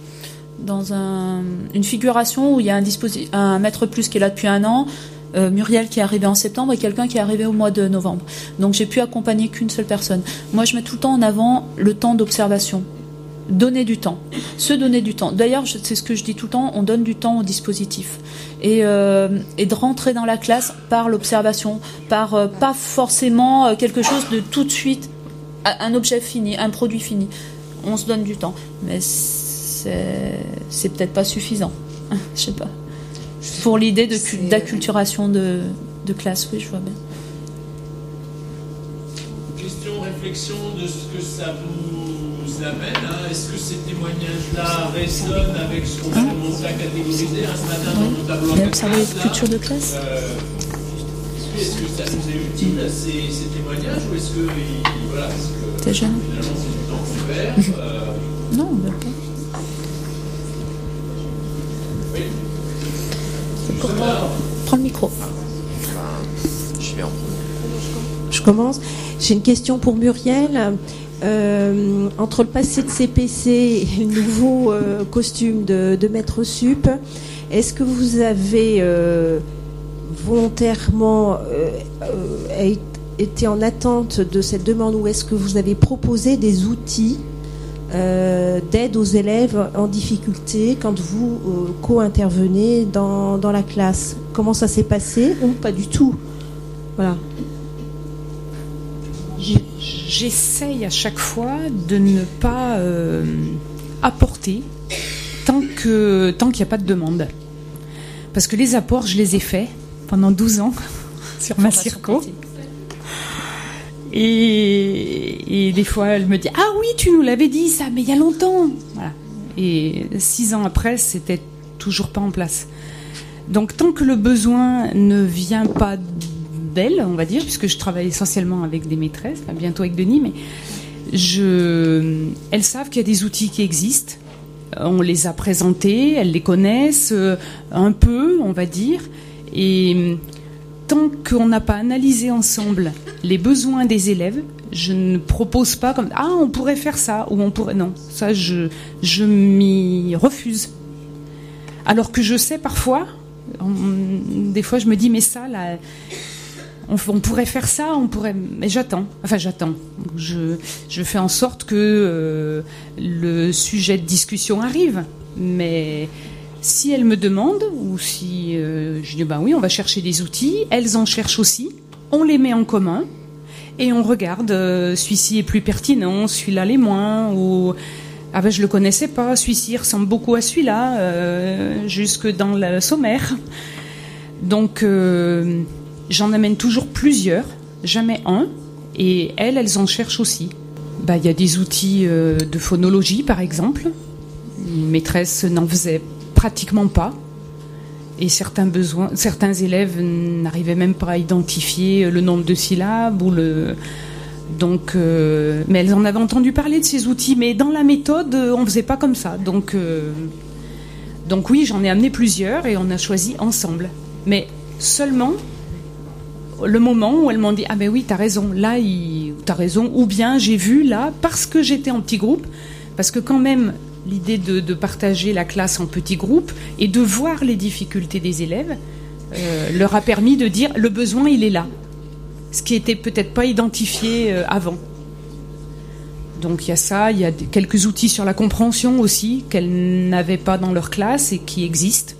S3: dans un, une figuration où il y a un, disposi- un maître plus qui est là depuis un an, euh, Muriel qui est arrivée en septembre et quelqu'un qui est arrivé au mois de novembre. Donc, j'ai pu accompagner qu'une seule personne. Moi, je mets tout le temps en avant le temps d'observation. Donner du temps, se donner du temps. D'ailleurs, c'est ce que je dis tout le temps, on donne du temps au dispositif. Et, euh, et de rentrer dans la classe par l'observation, par euh, pas forcément euh, quelque chose de tout de suite, un objet fini, un produit fini. On se donne du temps. Mais c'est, c'est peut-être pas suffisant. Je sais pas. Pour l'idée de, d'acculturation de, de classe, oui, je vois bien.
S2: Question, réflexion de ce que ça vous amène, hein. Est-ce que ces témoignages-là résonnent avec ce qu'on a commencé à catégoriser hein, ce matin dans nos tableaux de classe,
S3: la culture de classe
S2: euh, est-ce que ça nous est utile ces, ces témoignages ou est-ce que, il, voilà, est-ce que
S3: T'es jeune.
S2: finalement c'est du temps super euh,
S3: Non, d'accord.
S2: Oui.
S3: Prends le micro.
S5: Je vais en Je commence. J'ai une question pour Muriel. Euh, entre le passé de C P C et le nouveau euh, costume de, de maître sup, est-ce que vous avez euh, volontairement euh, euh, été en attente de cette demande, ou est-ce que vous avez proposé des outils euh, d'aide aux élèves en difficulté quand vous euh, co-intervenez dans, dans la classe? Comment ça s'est passé ou pas du tout? Voilà.
S1: J'essaye à chaque fois de ne pas euh, apporter tant que tant qu'il n'y a pas de demande. Parce que les apports, je les ai faits pendant douze ans sur ma circo. Et, et des fois, elle me dit « Ah oui, tu nous l'avais dit ça, mais il y a longtemps !» Voilà. Et six ans après, c'était toujours pas en place. Donc tant que le besoin ne vient pas d'elle, on va dire, puisque je travaille essentiellement avec des maîtresses, enfin, bientôt avec Denis, mais je, elles savent qu'il y a des outils qui existent. On les a présentés, elles les connaissent euh, un peu, on va dire. Et tant qu'on n'a pas analysé ensemble les besoins des élèves, je ne propose pas comme « Ah, on pourrait faire ça » ou « on pourrait… » Non, ça, je, je m'y refuse. Alors que je sais parfois, on, des fois, je me dis « Mais ça, là… » On, on pourrait faire ça, on pourrait, mais j'attends. Enfin, j'attends. Je, je fais en sorte que euh, le sujet de discussion arrive. Mais si elles me demandent, ou si euh, je dis ben oui, on va chercher des outils, elles en cherchent aussi. On les met en commun et on regarde. Euh, celui-ci est plus pertinent, celui-là l'est moins. Ou ah ben je le connaissais pas, celui-ci ressemble beaucoup à celui-là, euh, jusque dans le sommaire. Donc euh, j'en amène toujours plusieurs, jamais un, et elles, elles en cherchent aussi. Bah, y a des outils euh, de phonologie, par exemple. Une maîtresse n'en faisait pratiquement pas, et certains besoins, certains élèves n'arrivaient même pas à identifier le nombre de syllabes ou le. Donc, euh, mais elles en avaient entendu parler de ces outils, mais dans la méthode, on faisait pas comme ça. Donc, euh, donc oui, j'en ai amené plusieurs et on a choisi ensemble. Mais seulement le moment où elles m'ont dit « Ah ben oui, t'as raison, là, il... t'as raison », ou bien j'ai vu là, parce que j'étais en petit groupe, parce que quand même, l'idée de, de partager la classe en petits groupes et de voir les difficultés des élèves euh, leur a permis de dire « Le besoin, il est là », ce qui était peut-être pas identifié euh, avant. Donc il y a ça, il y a quelques outils sur la compréhension aussi, qu'elles n'avaient pas dans leur classe et qui existent.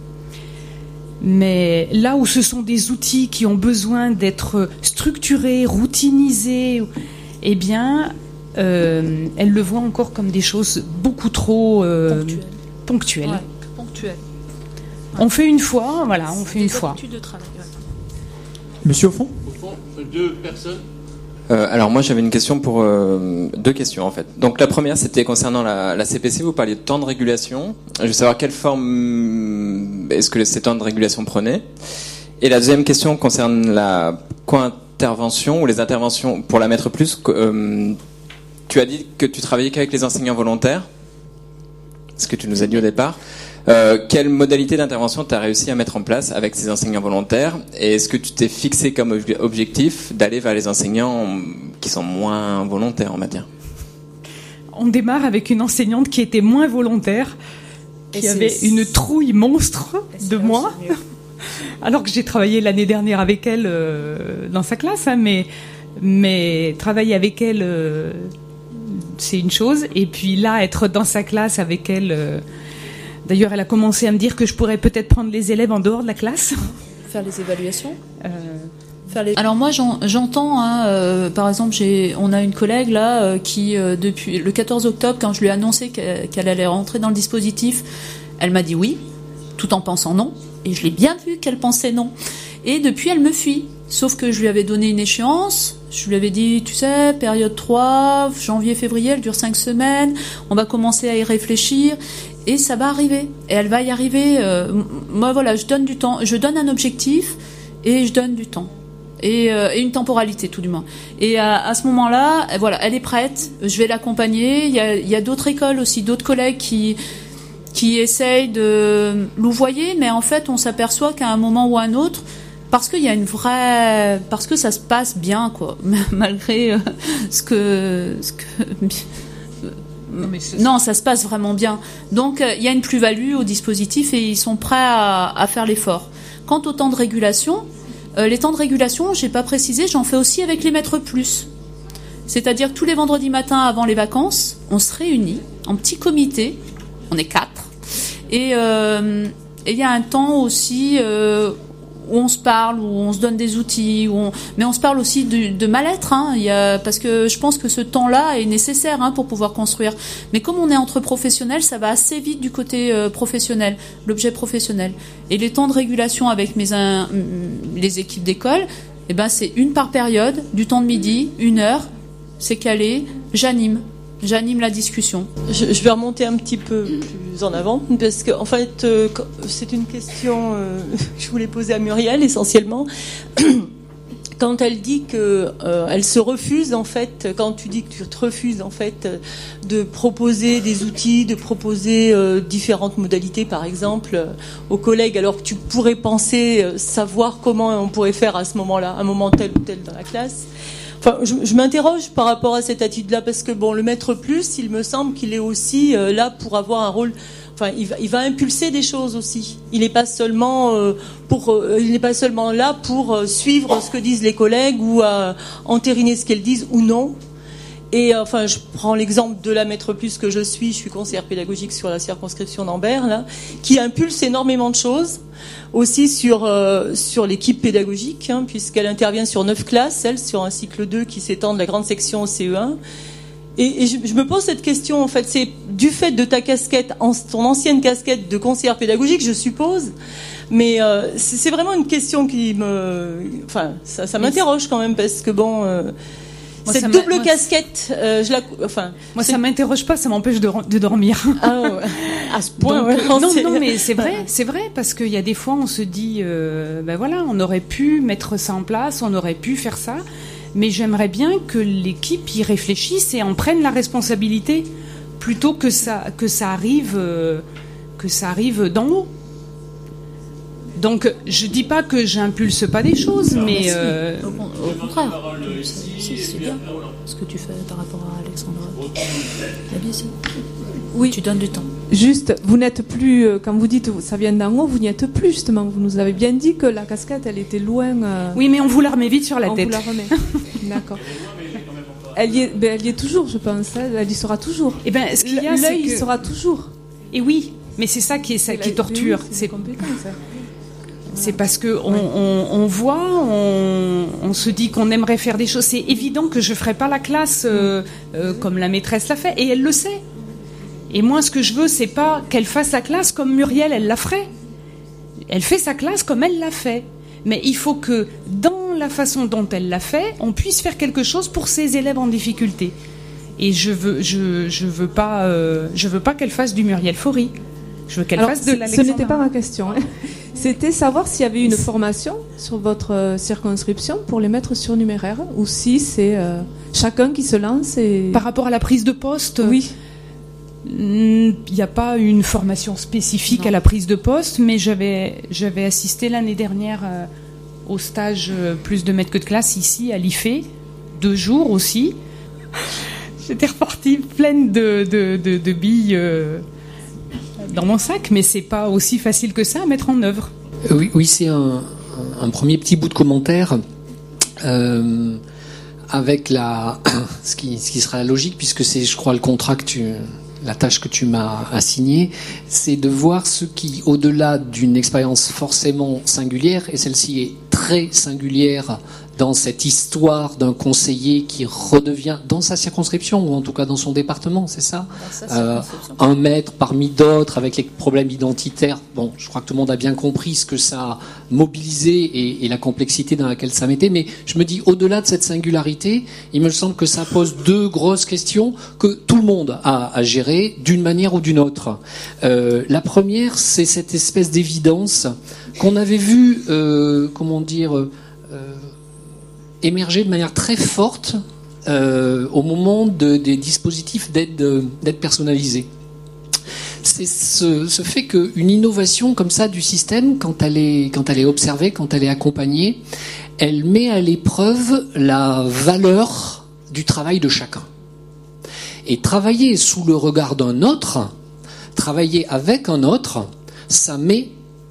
S1: Mais là où ce sont des outils qui ont besoin d'être structurés, routinisés, eh bien, euh, elles le voient encore comme des choses beaucoup trop euh, ponctuelles. Ponctuelles.
S3: Ouais, ponctuelles.
S1: Ouais. On fait une fois, voilà, on fait
S3: des
S1: une fois.
S3: De travail, ouais.
S6: Monsieur au fond ?
S2: Au fond, deux personnes.
S7: Euh, alors moi j'avais une question pour euh, deux questions en fait. Donc la première c'était concernant la, la C P C, vous parliez de temps de régulation. Je veux savoir quelle forme est-ce que ces temps de régulation prenaient. Et la deuxième question concerne la co-intervention ou les interventions pour la mettre plus. Euh, tu as dit que tu travaillais qu'avec les enseignants volontaires, ce que tu nous as dit au départ. Euh, quelle modalité d'intervention tu as réussi à mettre en place avec ces enseignants volontaires, et est-ce que tu t'es fixé comme ob- objectif d'aller vers les enseignants qui sont moins volontaires en matière?
S1: On démarre avec une enseignante qui était moins volontaire, qui
S3: et
S1: avait
S3: c'est...
S1: une trouille monstre de moi, alors que j'ai travaillé l'année dernière avec elle euh, dans sa classe, hein, mais, mais travailler avec elle, euh, c'est une chose, et puis là, être dans sa classe avec elle... Euh, D'ailleurs, elle a commencé à me dire que je pourrais peut-être prendre les élèves en dehors de la classe.
S3: Faire les évaluations.
S1: Euh...
S3: Faire les... Alors moi, j'en, j'entends, hein, euh, par exemple, j'ai, on a une collègue là euh, qui, euh, depuis le quatorze octobre, quand je lui ai annoncé qu'elle, qu'elle allait rentrer dans le dispositif, elle m'a dit oui, tout en pensant non. Et je l'ai bien vu qu'elle pensait non. Et depuis, elle me fuit. Sauf que je lui avais donné une échéance. Je lui avais dit, tu sais, période trois, janvier, février, elle dure cinq semaines. On va commencer à y réfléchir. Et ça va arriver. Et elle va y arriver. Euh, moi, voilà, je donne du temps. Je donne un objectif et je donne du temps. Et, euh, et une temporalité tout du moins. Et à, à ce moment-là, voilà, elle est prête. Je vais l'accompagner. Il y a, il y a d'autres écoles aussi, d'autres collègues qui qui essayent de louvoyer, mais en fait, on s'aperçoit qu'à un moment ou à un autre, parce qu'il y a une vraie, parce que ça se passe bien, quoi, malgré euh, ce que, ce que non, mais non, ça se passe vraiment bien. Donc, euh, il y a une plus-value au dispositif et ils sont prêts à, à faire l'effort. Quant au temps de régulation. Euh, les temps de régulation, j'ai pas précisé, j'en fais aussi avec les maîtres plus. C'est-à-dire que tous les vendredis matins avant les vacances, on se réunit en petit comité, on est quatre, et il euh, y a un temps aussi euh, où on se parle, où on se donne des outils, où on... mais on se parle aussi de, de mal-être, hein, y a... parce que je pense que ce temps-là est nécessaire hein, pour pouvoir construire. Mais comme on est entre professionnels, ça va assez vite du côté euh, professionnel, l'objet professionnel. Et les temps de régulation avec mes un... les équipes d'école, eh ben c'est une par période, du temps de midi, une heure, c'est calé, j'anime. J'anime la discussion.
S8: Je, je vais remonter un petit peu plus en avant, parce que en fait, euh, c'est une question euh, que je voulais poser à Muriel essentiellement. Quand elle dit que euh, elle se refuse en fait, quand tu dis que tu te refuses en fait de proposer des outils, de proposer euh, différentes modalités, par exemple, euh, aux collègues, alors que tu pourrais penser euh, savoir comment on pourrait faire à ce moment-là, un moment tel ou tel dans la classe. Enfin, je, je m'interroge par rapport à cette attitude-là parce que bon, le maître plus, il me semble qu'il est aussi euh, là pour avoir un rôle. Enfin, il va, il va impulser des choses aussi. Il n'est pas seulement euh, pour, euh, il n'est pas seulement là pour euh, suivre ce que disent les collègues ou euh, entériner ce qu'elles disent ou non. Et euh, enfin, je prends l'exemple de la maître plus que je suis. Je suis conseillère pédagogique sur la circonscription d'Ambert, là, qui impulse énormément de choses. Aussi sur euh, sur l'équipe pédagogique, hein, puisqu'elle intervient sur neuf classes, elle, sur un cycle deux qui s'étend de la grande section au C E un. Et, et je, je me pose cette question, en fait, c'est du fait de ta casquette, en, ton ancienne casquette de conseillère pédagogique, je suppose, mais euh, c'est, c'est vraiment une question qui me... Enfin, ça, ça m'interroge quand même, parce que bon... Euh, Moi, cette double moi, casquette, euh, je la, enfin,
S1: moi ça m'interroge pas, ça m'empêche de, de dormir.
S8: Ah, ouais. À ce point.
S1: Donc,
S8: ouais,
S1: non,
S8: c'est...
S1: non, mais c'est vrai, c'est vrai, parce qu'il y a des fois on se dit, euh, ben voilà, on aurait pu mettre ça en place, on aurait pu faire ça, mais j'aimerais bien que l'équipe y réfléchisse et en prenne la responsabilité, plutôt que ça, que ça arrive, euh, que ça arrive d'en haut. Donc, je dis pas que j'impulse pas des choses, mais... Euh...
S3: Au, au contraire, si, c'est bien ce que tu fais par rapport à Alexandra. La bien, si. Oui, tu donnes du temps.
S9: Juste, vous n'êtes plus, quand vous dites ça vient d'en haut, vous n'y êtes plus justement. Vous nous avez bien dit que la casquette, elle était loin. Euh...
S1: Oui, mais on vous la remet vite sur la
S9: on
S1: tête.
S9: On vous la remet. D'accord. Elle y, est, ben, elle y est toujours, je pense. Elle y sera toujours.
S1: Et ben, ce qu'il y a,
S9: l'œil,
S1: c'est que...
S9: il sera toujours.
S1: Et oui, mais c'est ça qui est ça qui torture.
S9: Oui, c'est, c'est compétence. Hein.
S1: C'est parce que on, on, on voit, on, on se dit qu'on aimerait faire des choses. C'est évident que je ferai pas la classe euh, euh, comme la maîtresse l'a fait, et elle le sait. Et moi, ce que je veux, c'est pas qu'elle fasse la classe comme Muriel, elle la ferait. Elle fait sa classe comme elle l'a fait. Mais il faut que, dans la façon dont elle l'a fait, on puisse faire quelque chose pour ses élèves en difficulté. Et je veux, je, je veux pas, euh, je veux pas qu'elle fasse du Muriel Faury. Je veux qu'elle
S9: Alors,
S1: fasse de l'Alexandra.
S9: Ce n'était pas ma question. Hein. C'était savoir s'il y avait une formation sur votre circonscription pour les mettre surnuméraires, ou si c'est euh, chacun qui se lance. Et...
S1: Par rapport à la prise de poste,
S9: oui.
S1: Il n'y a pas une formation spécifique non. à la prise de poste, mais j'avais, j'avais assisté l'année dernière euh, au stage euh, plus de maître que de classe ici à l'I F E, deux jours aussi. J'étais repartie pleine de, de, de, de billes euh, dans mon sac, mais c'est pas aussi facile que ça à mettre en œuvre.
S10: Oui, oui c'est un, un premier petit bout de commentaire euh, avec la, ce qui, ce qui sera la logique, puisque c'est, je crois, le contrat que tu... La tâche que tu m'as assignée, c'est de voir ce qui, au-delà d'une expérience forcément singulière, et celle-ci est très singulière dans cette histoire d'un conseiller qui redevient dans sa circonscription, ou en tout cas dans son département, c'est ça, euh, un maître parmi d'autres avec les problèmes identitaires. Bon, je crois que tout le monde a bien compris ce que ça a mobilisé et, et la complexité dans laquelle ça mettait, mais je me dis, au-delà de cette singularité, il me semble que ça pose deux grosses questions que tout le monde a à gérer d'une manière ou d'une autre. Euh, la première, c'est cette espèce d'évidence qu'on avait vue, euh, comment dire... Euh, émergé de manière très forte euh, au moment de, des dispositifs d'aide, d'aide personnalisée. C'est ce, ce fait qu'une innovation comme ça du système, quand elle est, quand elle est observée, quand elle est accompagnée, elle met à l'épreuve la valeur du travail de chacun. Et travailler sous le regard d'un autre, travailler avec un autre, ça met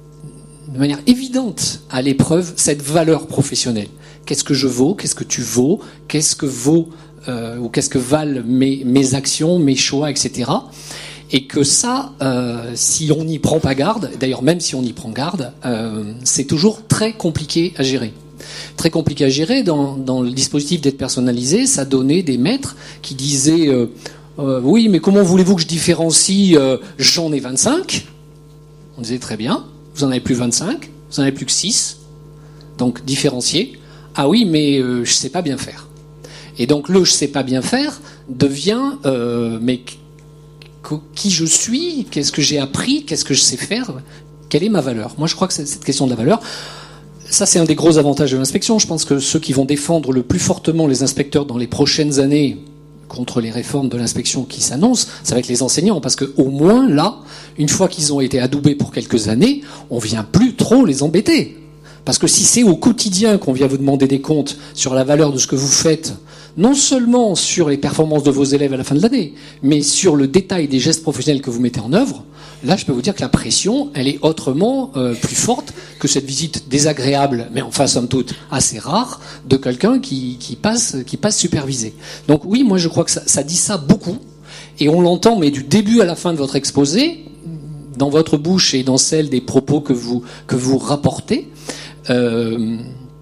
S10: de manière évidente à l'épreuve cette valeur professionnelle. Qu'est-ce que je vaux? Qu'est-ce que tu vaux? Qu'est-ce que vaut euh, ou qu'est-ce que valent mes, mes actions, mes choix, et cetera. Et que ça, euh, si on n'y prend pas garde, d'ailleurs même si on y prend garde, euh, c'est toujours très compliqué à gérer. Très compliqué à gérer. Dans, dans le dispositif d'aide personnalisée, ça donnait des maîtres qui disaient euh, euh, « Oui, mais comment voulez-vous que je différencie euh, j'en ai vingt-cinq ?» On disait « Très bien, vous en avez plus vingt-cinq, vous en avez plus que six, donc différencier. Ah oui, mais euh, je sais pas bien faire. » Et donc le « je sais pas bien faire » devient euh, « Mais qui je suis, qu'est-ce que j'ai appris, qu'est-ce que je sais faire, quelle est ma valeur ?» Moi, je crois que c'est cette question de la valeur. Ça, c'est un des gros avantages de l'inspection. Je pense que ceux qui vont défendre le plus fortement les inspecteurs dans les prochaines années contre les réformes de l'inspection qui s'annoncent, ça va être les enseignants, parce que au moins là, une fois qu'ils ont été adoubés pour quelques années, on vient plus trop les embêter. Parce que si c'est au quotidien qu'on vient vous demander des comptes sur la valeur de ce que vous faites, non seulement sur les performances de vos élèves à la fin de l'année, mais sur le détail des gestes professionnels que vous mettez en œuvre, là, je peux vous dire que la pression, elle est autrement euh, plus forte que cette visite désagréable, mais enfin, somme toute, assez rare, de quelqu'un qui, qui passe, qui passe supervisé. Donc oui, moi, je crois que ça, ça dit ça beaucoup, et on l'entend, mais du début à la fin de votre exposé, dans votre bouche et dans celle des propos que vous, que vous rapportez, euh,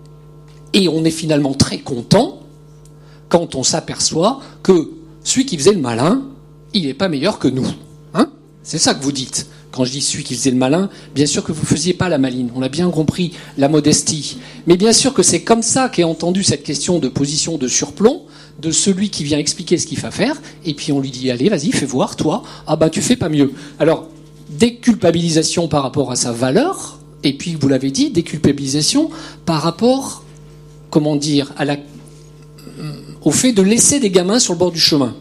S10: et on est finalement très content quand on s'aperçoit que celui qui faisait le malin, il n'est pas meilleur que nous. Hein ? C'est ça que vous dites. Quand je dis celui qui faisait le malin, bien sûr que vous ne faisiez pas la maline. On a bien compris la modestie. Mais bien sûr que c'est comme ça qu'est entendue cette question de position de surplomb de celui qui vient expliquer ce qu'il faut faire, et puis on lui dit, allez, vas-y, fais voir, toi. Ah bah, tu fais pas mieux. Alors, déculpabilisation par rapport à sa valeur, et puis, vous l'avez dit, déculpabilisation par rapport, comment dire, à la au fait de laisser des gamins sur le bord du chemin.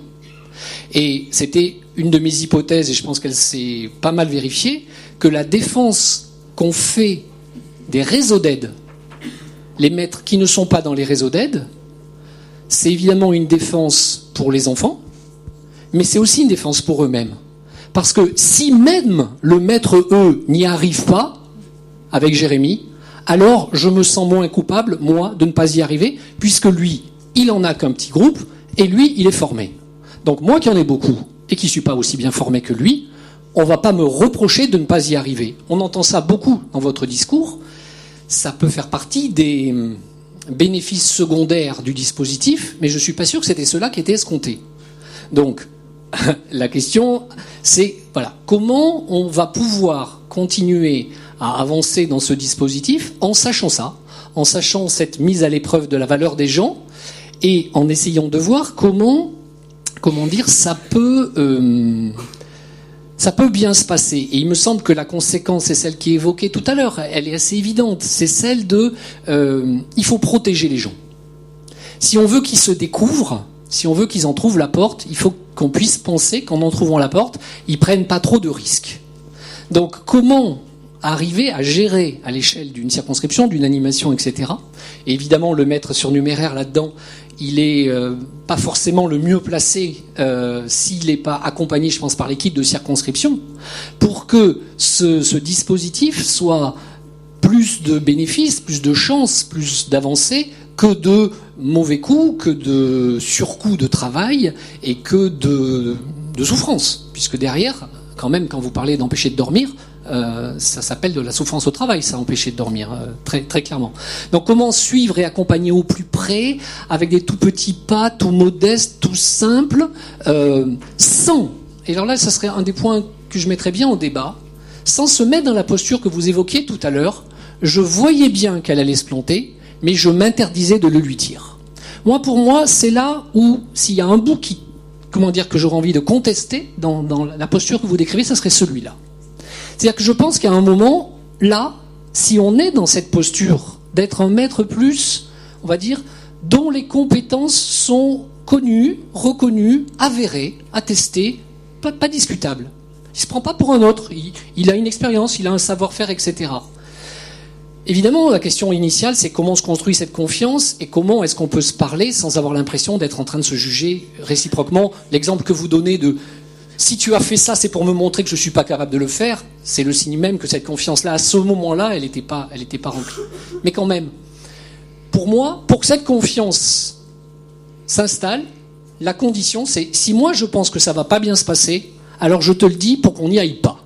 S10: Et c'était une de mes hypothèses, et je pense qu'elle s'est pas mal vérifiée, que la défense qu'on fait des réseaux d'aide, les maîtres qui ne sont pas dans les réseaux d'aide, c'est évidemment une défense pour les enfants, mais c'est aussi une défense pour eux-mêmes. Parce que si même le maître, eux, n'y arrive pas, avec Jérémy, alors je me sens moins coupable, moi, de ne pas y arriver, puisque lui, il en a qu'un petit groupe, et lui, il est formé. Donc moi qui en ai beaucoup, et qui ne suis pas aussi bien formé que lui, on ne va pas me reprocher de ne pas y arriver. On entend ça beaucoup dans votre discours. Ça peut faire partie des bénéfices secondaires du dispositif, mais je ne suis pas sûr que c'était cela qui était escompté. Donc, la question, c'est, voilà, comment on va pouvoir continuer à avancer dans ce dispositif en sachant ça, en sachant cette mise à l'épreuve de la valeur des gens, et en essayant de voir comment, comment dire, ça peut, euh, ça peut bien se passer. Et il me semble que la conséquence, c'est celle qui est évoquée tout à l'heure, elle est assez évidente, c'est celle de, euh, il faut protéger les gens. Si on veut qu'ils se découvrent, si on veut qu'ils en trouvent la porte, il faut qu'on puisse penser qu'en en trouvant la porte, ils prennent pas trop de risques. Donc, comment arriver à gérer à l'échelle d'une circonscription, d'une animation, et cetera. Et évidemment, le maître surnuméraire là-dedans, il est euh, pas forcément le mieux placé euh, s'il n'est pas accompagné, je pense, par l'équipe de circonscription, pour que ce, ce dispositif soit plus de bénéfices, plus de chances, plus d'avancées, que de mauvais coups, que de surcoûts de travail et que de, de souffrance. Puisque derrière, quand même, quand vous parlez d'empêcher de dormir, Euh, ça s'appelle de la souffrance au travail, ça, empêcher de dormir, euh, très, très clairement. Donc comment suivre et accompagner au plus près, avec des tout petits pas, tout modestes, tout simples, euh, sans, et alors là, ça serait un des points que je mettrais bien au débat, sans se mettre dans la posture que vous évoquiez tout à l'heure, je voyais bien qu'elle allait se planter, mais je m'interdisais de le lui dire. Moi, pour moi, c'est là où, s'il y a un bout qui, comment dire, que j'aurais envie de contester dans, dans la posture que vous décrivez, ça serait celui-là. C'est-à-dire que je pense qu'à un moment, là, si on est dans cette posture d'être un maître plus, on va dire, dont les compétences sont connues, reconnues, avérées, attestées, pas, pas discutables. Il ne se prend pas pour un autre, il, il a une expérience, il a un savoir-faire, et cetera. Évidemment, la question initiale, c'est comment se construit cette confiance et comment est-ce qu'on peut se parler sans avoir l'impression d'être en train de se juger réciproquement. L'exemple que vous donnez de « si tu as fait ça, c'est pour me montrer que je ne suis pas capable de le faire », c'est le signe même que cette confiance-là, à ce moment-là, elle n'était pas, elle n'était pas remplie. Mais quand même, pour moi, pour que cette confiance s'installe, la condition, c'est si moi je pense que ça ne va pas bien se passer, alors je te le dis pour qu'on n'y aille pas.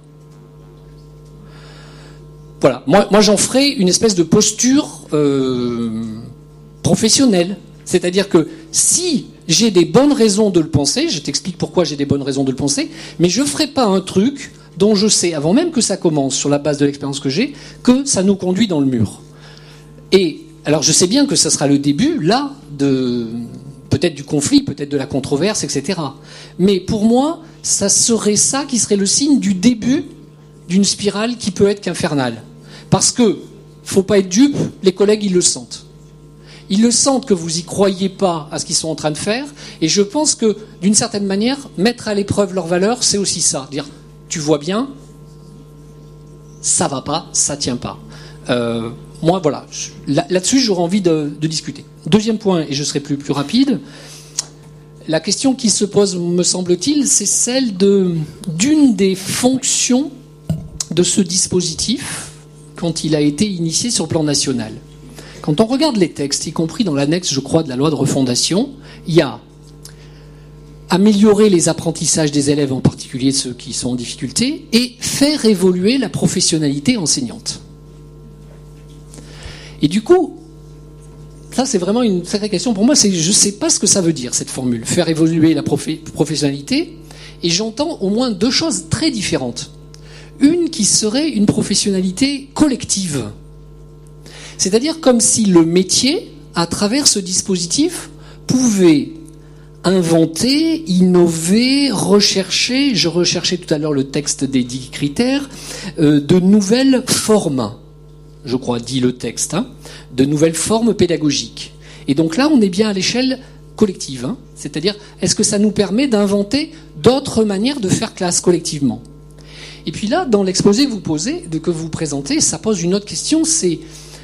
S10: Voilà, moi, moi j'en ferai une espèce de posture euh, professionnelle. C'est-à-dire que si j'ai des bonnes raisons de le penser, je t'explique pourquoi j'ai des bonnes raisons de le penser, mais je ne ferai pas un truc dont je sais, avant même que ça commence, sur la base de l'expérience que j'ai, que ça nous conduit dans le mur. Et alors je sais bien que ça sera le début, là, de peut-être du conflit, peut-être de la controverse, et cetera. Mais pour moi, ça serait ça qui serait le signe du début d'une spirale qui peut être qu'infernale. Parce que, faut pas être dupe, les collègues, ils le sentent. Ils le sentent que vous y croyez pas à ce qu'ils sont en train de faire, et je pense que, d'une certaine manière, mettre à l'épreuve leurs valeurs, c'est aussi ça. Dire, tu vois bien, ça va pas, ça tient pas. Euh, moi, voilà, là, là-dessus, j'aurais envie de, de discuter. Deuxième point, et je serai plus, plus rapide, la question qui se pose, me semble-t-il, c'est celle de, d'une des fonctions de ce dispositif quand il a été initié sur le plan national. Quand on regarde les textes, y compris dans l'annexe, je crois, de la loi de refondation, il y a améliorer les apprentissages des élèves, en particulier ceux qui sont en difficulté, et faire évoluer la professionnalité enseignante. Et du coup, ça c'est vraiment une sacrée question pour moi, c'est, je ne sais pas ce que ça veut dire cette formule, faire évoluer la prof- professionnalité, et j'entends au moins deux choses très différentes. Une qui serait une professionnalité collective. C'est-à-dire comme si le métier, à travers ce dispositif, pouvait inventer, innover, rechercher, je recherchais tout à l'heure le texte des dix critères, euh, de nouvelles formes, je crois, dit le texte, hein, de nouvelles formes pédagogiques. Et donc là, on est bien à l'échelle collective. Hein, c'est-à-dire, est-ce que ça nous permet d'inventer d'autres manières de faire classe collectivement ? Et puis là, dans l'exposé que vous posez, que vous présentez, ça pose une autre question, c'est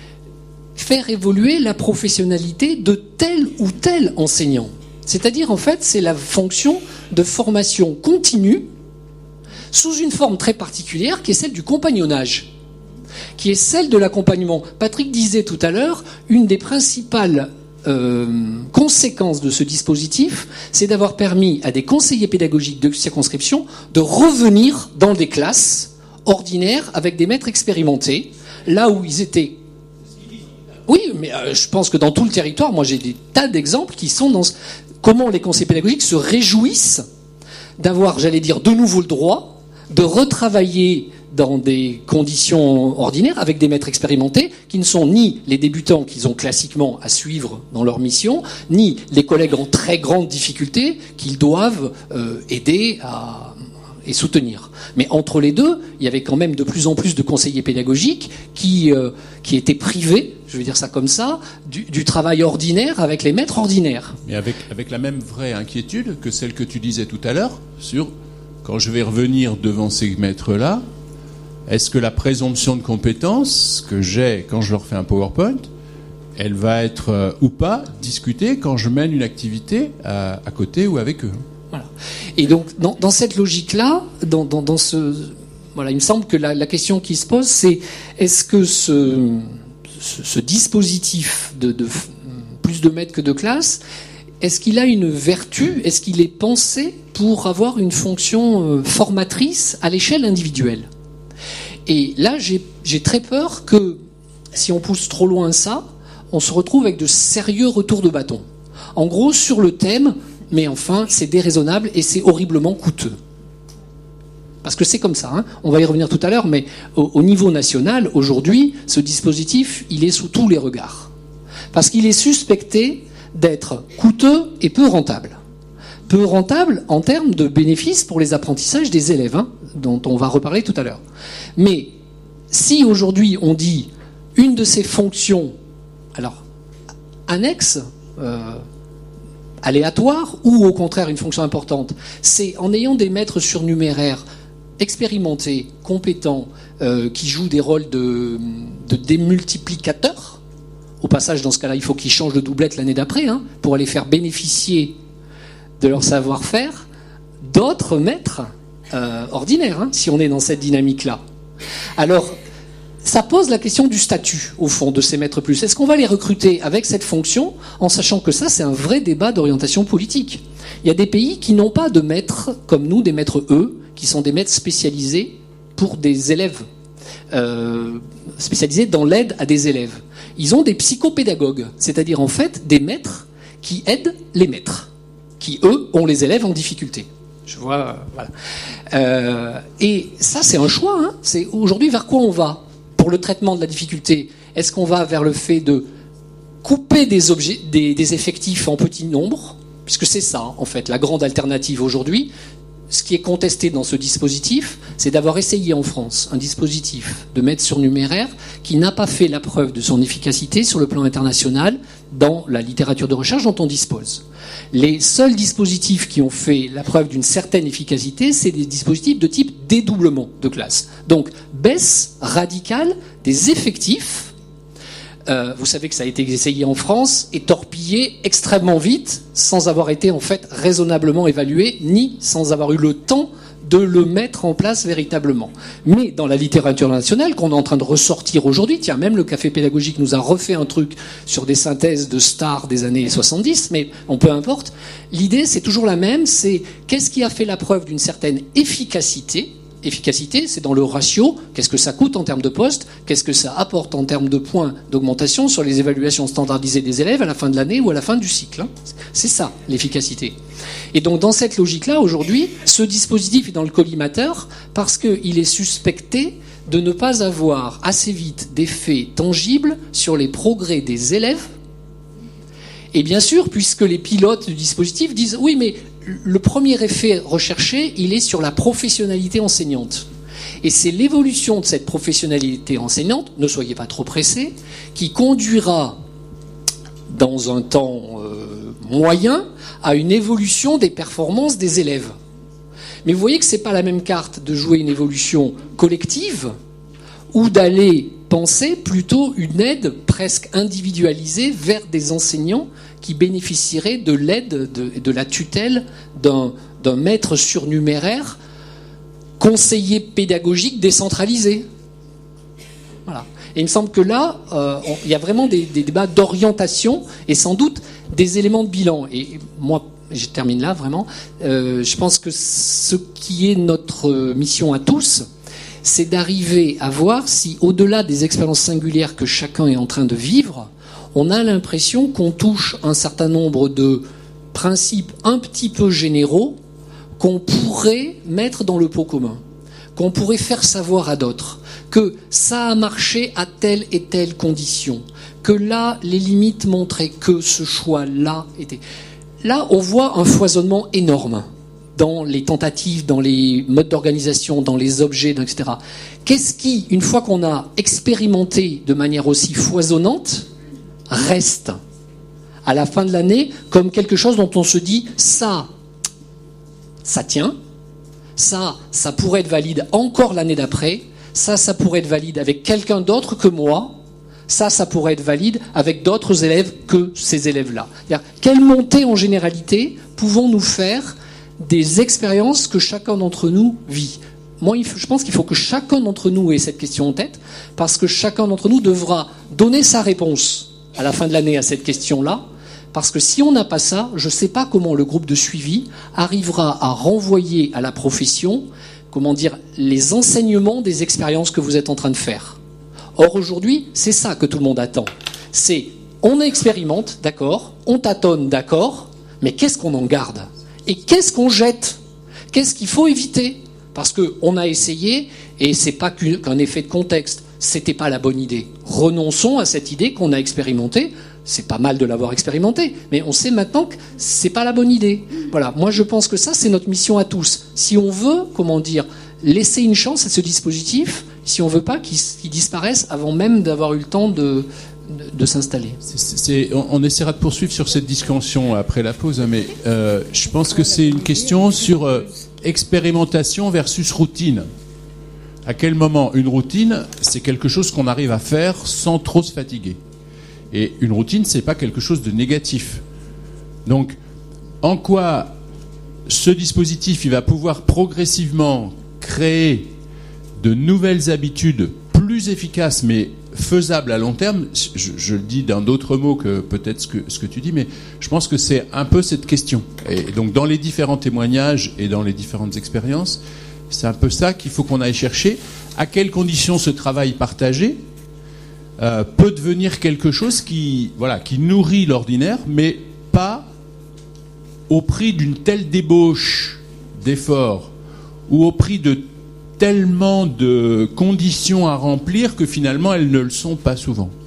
S10: faire évoluer la professionnalité de tel ou tel enseignant. C'est-à-dire, en fait, c'est la fonction de formation continue sous une forme très particulière qui est celle du compagnonnage, qui est celle de l'accompagnement. Patrick disait tout à l'heure, une des principales Euh, conséquence de ce dispositif, c'est d'avoir permis à des conseillers pédagogiques de circonscription de revenir dans des classes ordinaires avec des maîtres expérimentés, là où ils étaient. Oui, mais euh, je pense que dans tout le territoire, moi j'ai des tas d'exemples qui sont dans ce... comment les conseillers pédagogiques se réjouissent d'avoir, j'allais dire, de nouveau le droit de retravailler dans des conditions ordinaires avec des maîtres expérimentés qui ne sont ni les débutants qu'ils ont classiquement à suivre dans leur mission, ni les collègues en très grande difficulté qu'ils doivent euh, aider à, et soutenir. Mais entre les deux, il y avait quand même de plus en plus de conseillers pédagogiques qui, euh, qui étaient privés, je vais dire ça comme ça, du, du travail ordinaire avec les maîtres ordinaires.
S2: Mais avec, avec la même vraie inquiétude que celle que tu disais tout à l'heure sur quand je vais revenir devant ces maîtres-là, est-ce que la présomption de compétence que j'ai quand je leur fais un PowerPoint, elle va être euh, ou pas discutée quand je mène une activité à, à côté ou avec eux?
S10: Voilà. Et donc, dans, dans cette logique-là, dans, dans, dans ce, voilà, il me semble que la, la question qui se pose, c'est est-ce que ce, ce, ce dispositif de, de plus de maîtres que de classes, est-ce qu'il a une vertu? Est-ce qu'il est pensé pour avoir une fonction euh, formatrice à l'échelle individuelle? Et là, j'ai, j'ai très peur que, si on pousse trop loin ça, on se retrouve avec de sérieux retours de bâton. En gros, sur le thème, mais enfin, c'est déraisonnable et c'est horriblement coûteux. Parce que c'est comme ça, hein. On va y revenir tout à l'heure, mais au, au niveau national, aujourd'hui, ce dispositif, il est sous tous les regards. Parce qu'il est suspecté d'être coûteux et peu rentable. Peu rentable en termes de bénéfices pour les apprentissages des élèves, hein, dont on va reparler tout à l'heure. Mais si aujourd'hui on dit une de ces fonctions, alors annexe, euh, aléatoire ou au contraire une fonction importante? C'est en ayant des maîtres surnuméraires expérimentés, compétents, euh, qui jouent des rôles de, de démultiplicateurs. Au passage, dans ce cas-là, il faut qu'ils changent de doublette l'année d'après, hein, pour aller faire bénéficier de leur savoir-faire d'autres maîtres euh, ordinaires, hein, si on est dans cette dynamique-là. Alors, ça pose la question du statut, au fond, de ces maîtres plus. Est-ce qu'on va les recruter avec cette fonction, en sachant que ça, c'est un vrai débat d'orientation politique? Il y a des pays qui n'ont pas de maîtres comme nous, des maîtres E, qui sont des maîtres spécialisés pour des élèves, euh, spécialisés dans l'aide à des élèves. Ils ont des psychopédagogues, c'est-à-dire en fait des maîtres qui aident les maîtres, qui eux ont les élèves en difficulté. Je vois, euh, voilà. Euh, et ça, c'est un choix. Hein. C'est aujourd'hui vers quoi on va pour le traitement de la difficulté? Est-ce qu'on va vers le fait de couper des objets, des, des effectifs en petit nombre, puisque c'est ça, en fait, la grande alternative aujourd'hui. Ce qui est contesté dans ce dispositif, c'est d'avoir essayé en France un dispositif de maître surnuméraire qui n'a pas fait la preuve de son efficacité sur le plan international dans la littérature de recherche dont on dispose. Les seuls dispositifs qui ont fait la preuve d'une certaine efficacité, c'est des dispositifs de type dédoublement de classe. Donc, baisse radicale des effectifs. Euh, vous savez que ça a été essayé en France et torpillé extrêmement vite, sans avoir été en fait raisonnablement évalué, ni sans avoir eu le temps de le mettre en place véritablement. Mais dans la littérature nationale, qu'on est en train de ressortir aujourd'hui, tiens, même le Café Pédagogique nous a refait un truc sur des synthèses de stars des années soixante-dix, mais on peu importe, l'idée c'est toujours la même, c'est qu'est-ce qui a fait la preuve d'une certaine efficacité? Efficacité, c'est dans le ratio, qu'est-ce que ça coûte en termes de postes, qu'est-ce que ça apporte en termes de points d'augmentation sur les évaluations standardisées des élèves à la fin de l'année ou à la fin du cycle. C'est ça, l'efficacité. Et donc dans cette logique-là, aujourd'hui, ce dispositif est dans le collimateur parce qu'il est suspecté de ne pas avoir assez vite d'effets tangibles sur les progrès des élèves. Et bien sûr, puisque les pilotes du dispositif disent « oui, mais le premier effet recherché, il est sur la professionnalité enseignante. » Et c'est l'évolution de cette professionnalité enseignante, ne soyez pas trop pressés, qui conduira dans un temps euh, moyen à une évolution des performances des élèves. Mais vous voyez que ce n'est pas la même carte de jouer une évolution collective ou d'aller penser plutôt une aide presque individualisée vers des enseignants qui bénéficieraient de l'aide, de, de la tutelle d'un, d'un maître surnuméraire, conseiller pédagogique décentralisé. Voilà. Et il me semble que là, euh, on, il y a vraiment des, des débats d'orientation et sans doute des éléments de bilan. Et moi, je termine là vraiment. Euh, je pense que ce qui est notre mission à tous, c'est d'arriver à voir si, au-delà des expériences singulières que chacun est en train de vivre, on a l'impression qu'on touche un certain nombre de principes un petit peu généraux qu'on pourrait mettre dans le pot commun, qu'on pourrait faire savoir à d'autres, que ça a marché à telle et telle condition, que là, les limites montraient que ce choix-là était... Là, on voit un foisonnement énorme dans les tentatives, dans les modes d'organisation, dans les objets, et cetera. Qu'est-ce qui, une fois qu'on a expérimenté de manière aussi foisonnante, reste à la fin de l'année comme quelque chose dont on se dit ça, ça tient, ça, ça pourrait être valide encore l'année d'après, ça, ça pourrait être valide avec quelqu'un d'autre que moi, ça, ça pourrait être valide avec d'autres élèves que ces élèves-là. C'est-à-dire, quelle montée en généralité pouvons-nous faire des expériences que chacun d'entre nous vit? Moi, je pense qu'il faut que chacun d'entre nous ait cette question en tête, parce que chacun d'entre nous devra donner sa réponse à la fin de l'année à cette question-là, parce que si on n'a pas ça, je ne sais pas comment le groupe de suivi arrivera à renvoyer à la profession, comment dire, les enseignements des expériences que vous êtes en train de faire. Or, aujourd'hui, c'est ça que tout le monde attend. C'est, on expérimente, d'accord, on tâtonne, d'accord, mais qu'est-ce qu'on en garde? Et qu'est-ce qu'on jette? Qu'est-ce qu'il faut éviter? Parce qu'on a essayé, et c'est pas qu'un effet de contexte, c'était pas la bonne idée. Renonçons à cette idée qu'on a expérimentée. C'est pas mal de l'avoir expérimentée, mais on sait maintenant que c'est pas la bonne idée. Voilà. Moi, je pense que ça, c'est notre mission à tous. Si on veut, comment dire, laisser une chance à ce dispositif, si on veut pas qu'il, qu'il disparaisse avant même d'avoir eu le temps de, de, de s'installer.
S2: C'est, c'est, on, on essaiera de poursuivre sur cette discussion après la pause, hein, mais euh, je pense que c'est une question sur euh, expérimentation versus routine. À quel moment une routine, c'est quelque chose qu'on arrive à faire sans trop se fatiguer. Et une routine, c'est pas quelque chose de négatif. Donc, en quoi ce dispositif, il va pouvoir progressivement créer de nouvelles habitudes plus efficaces, mais faisables à long terme, je, je le dis d'un d'autres mots que peut-être ce que, ce que tu dis, mais je pense que c'est un peu cette question. Et donc, dans les différents témoignages et dans les différentes expériences, c'est un peu ça qu'il faut qu'on aille chercher. À quelles conditions ce travail partagé euh, peut devenir quelque chose qui, voilà, qui nourrit l'ordinaire, mais pas au prix d'une telle débauche d'efforts ou au prix de tellement de conditions à remplir que finalement elles ne le sont pas souvent.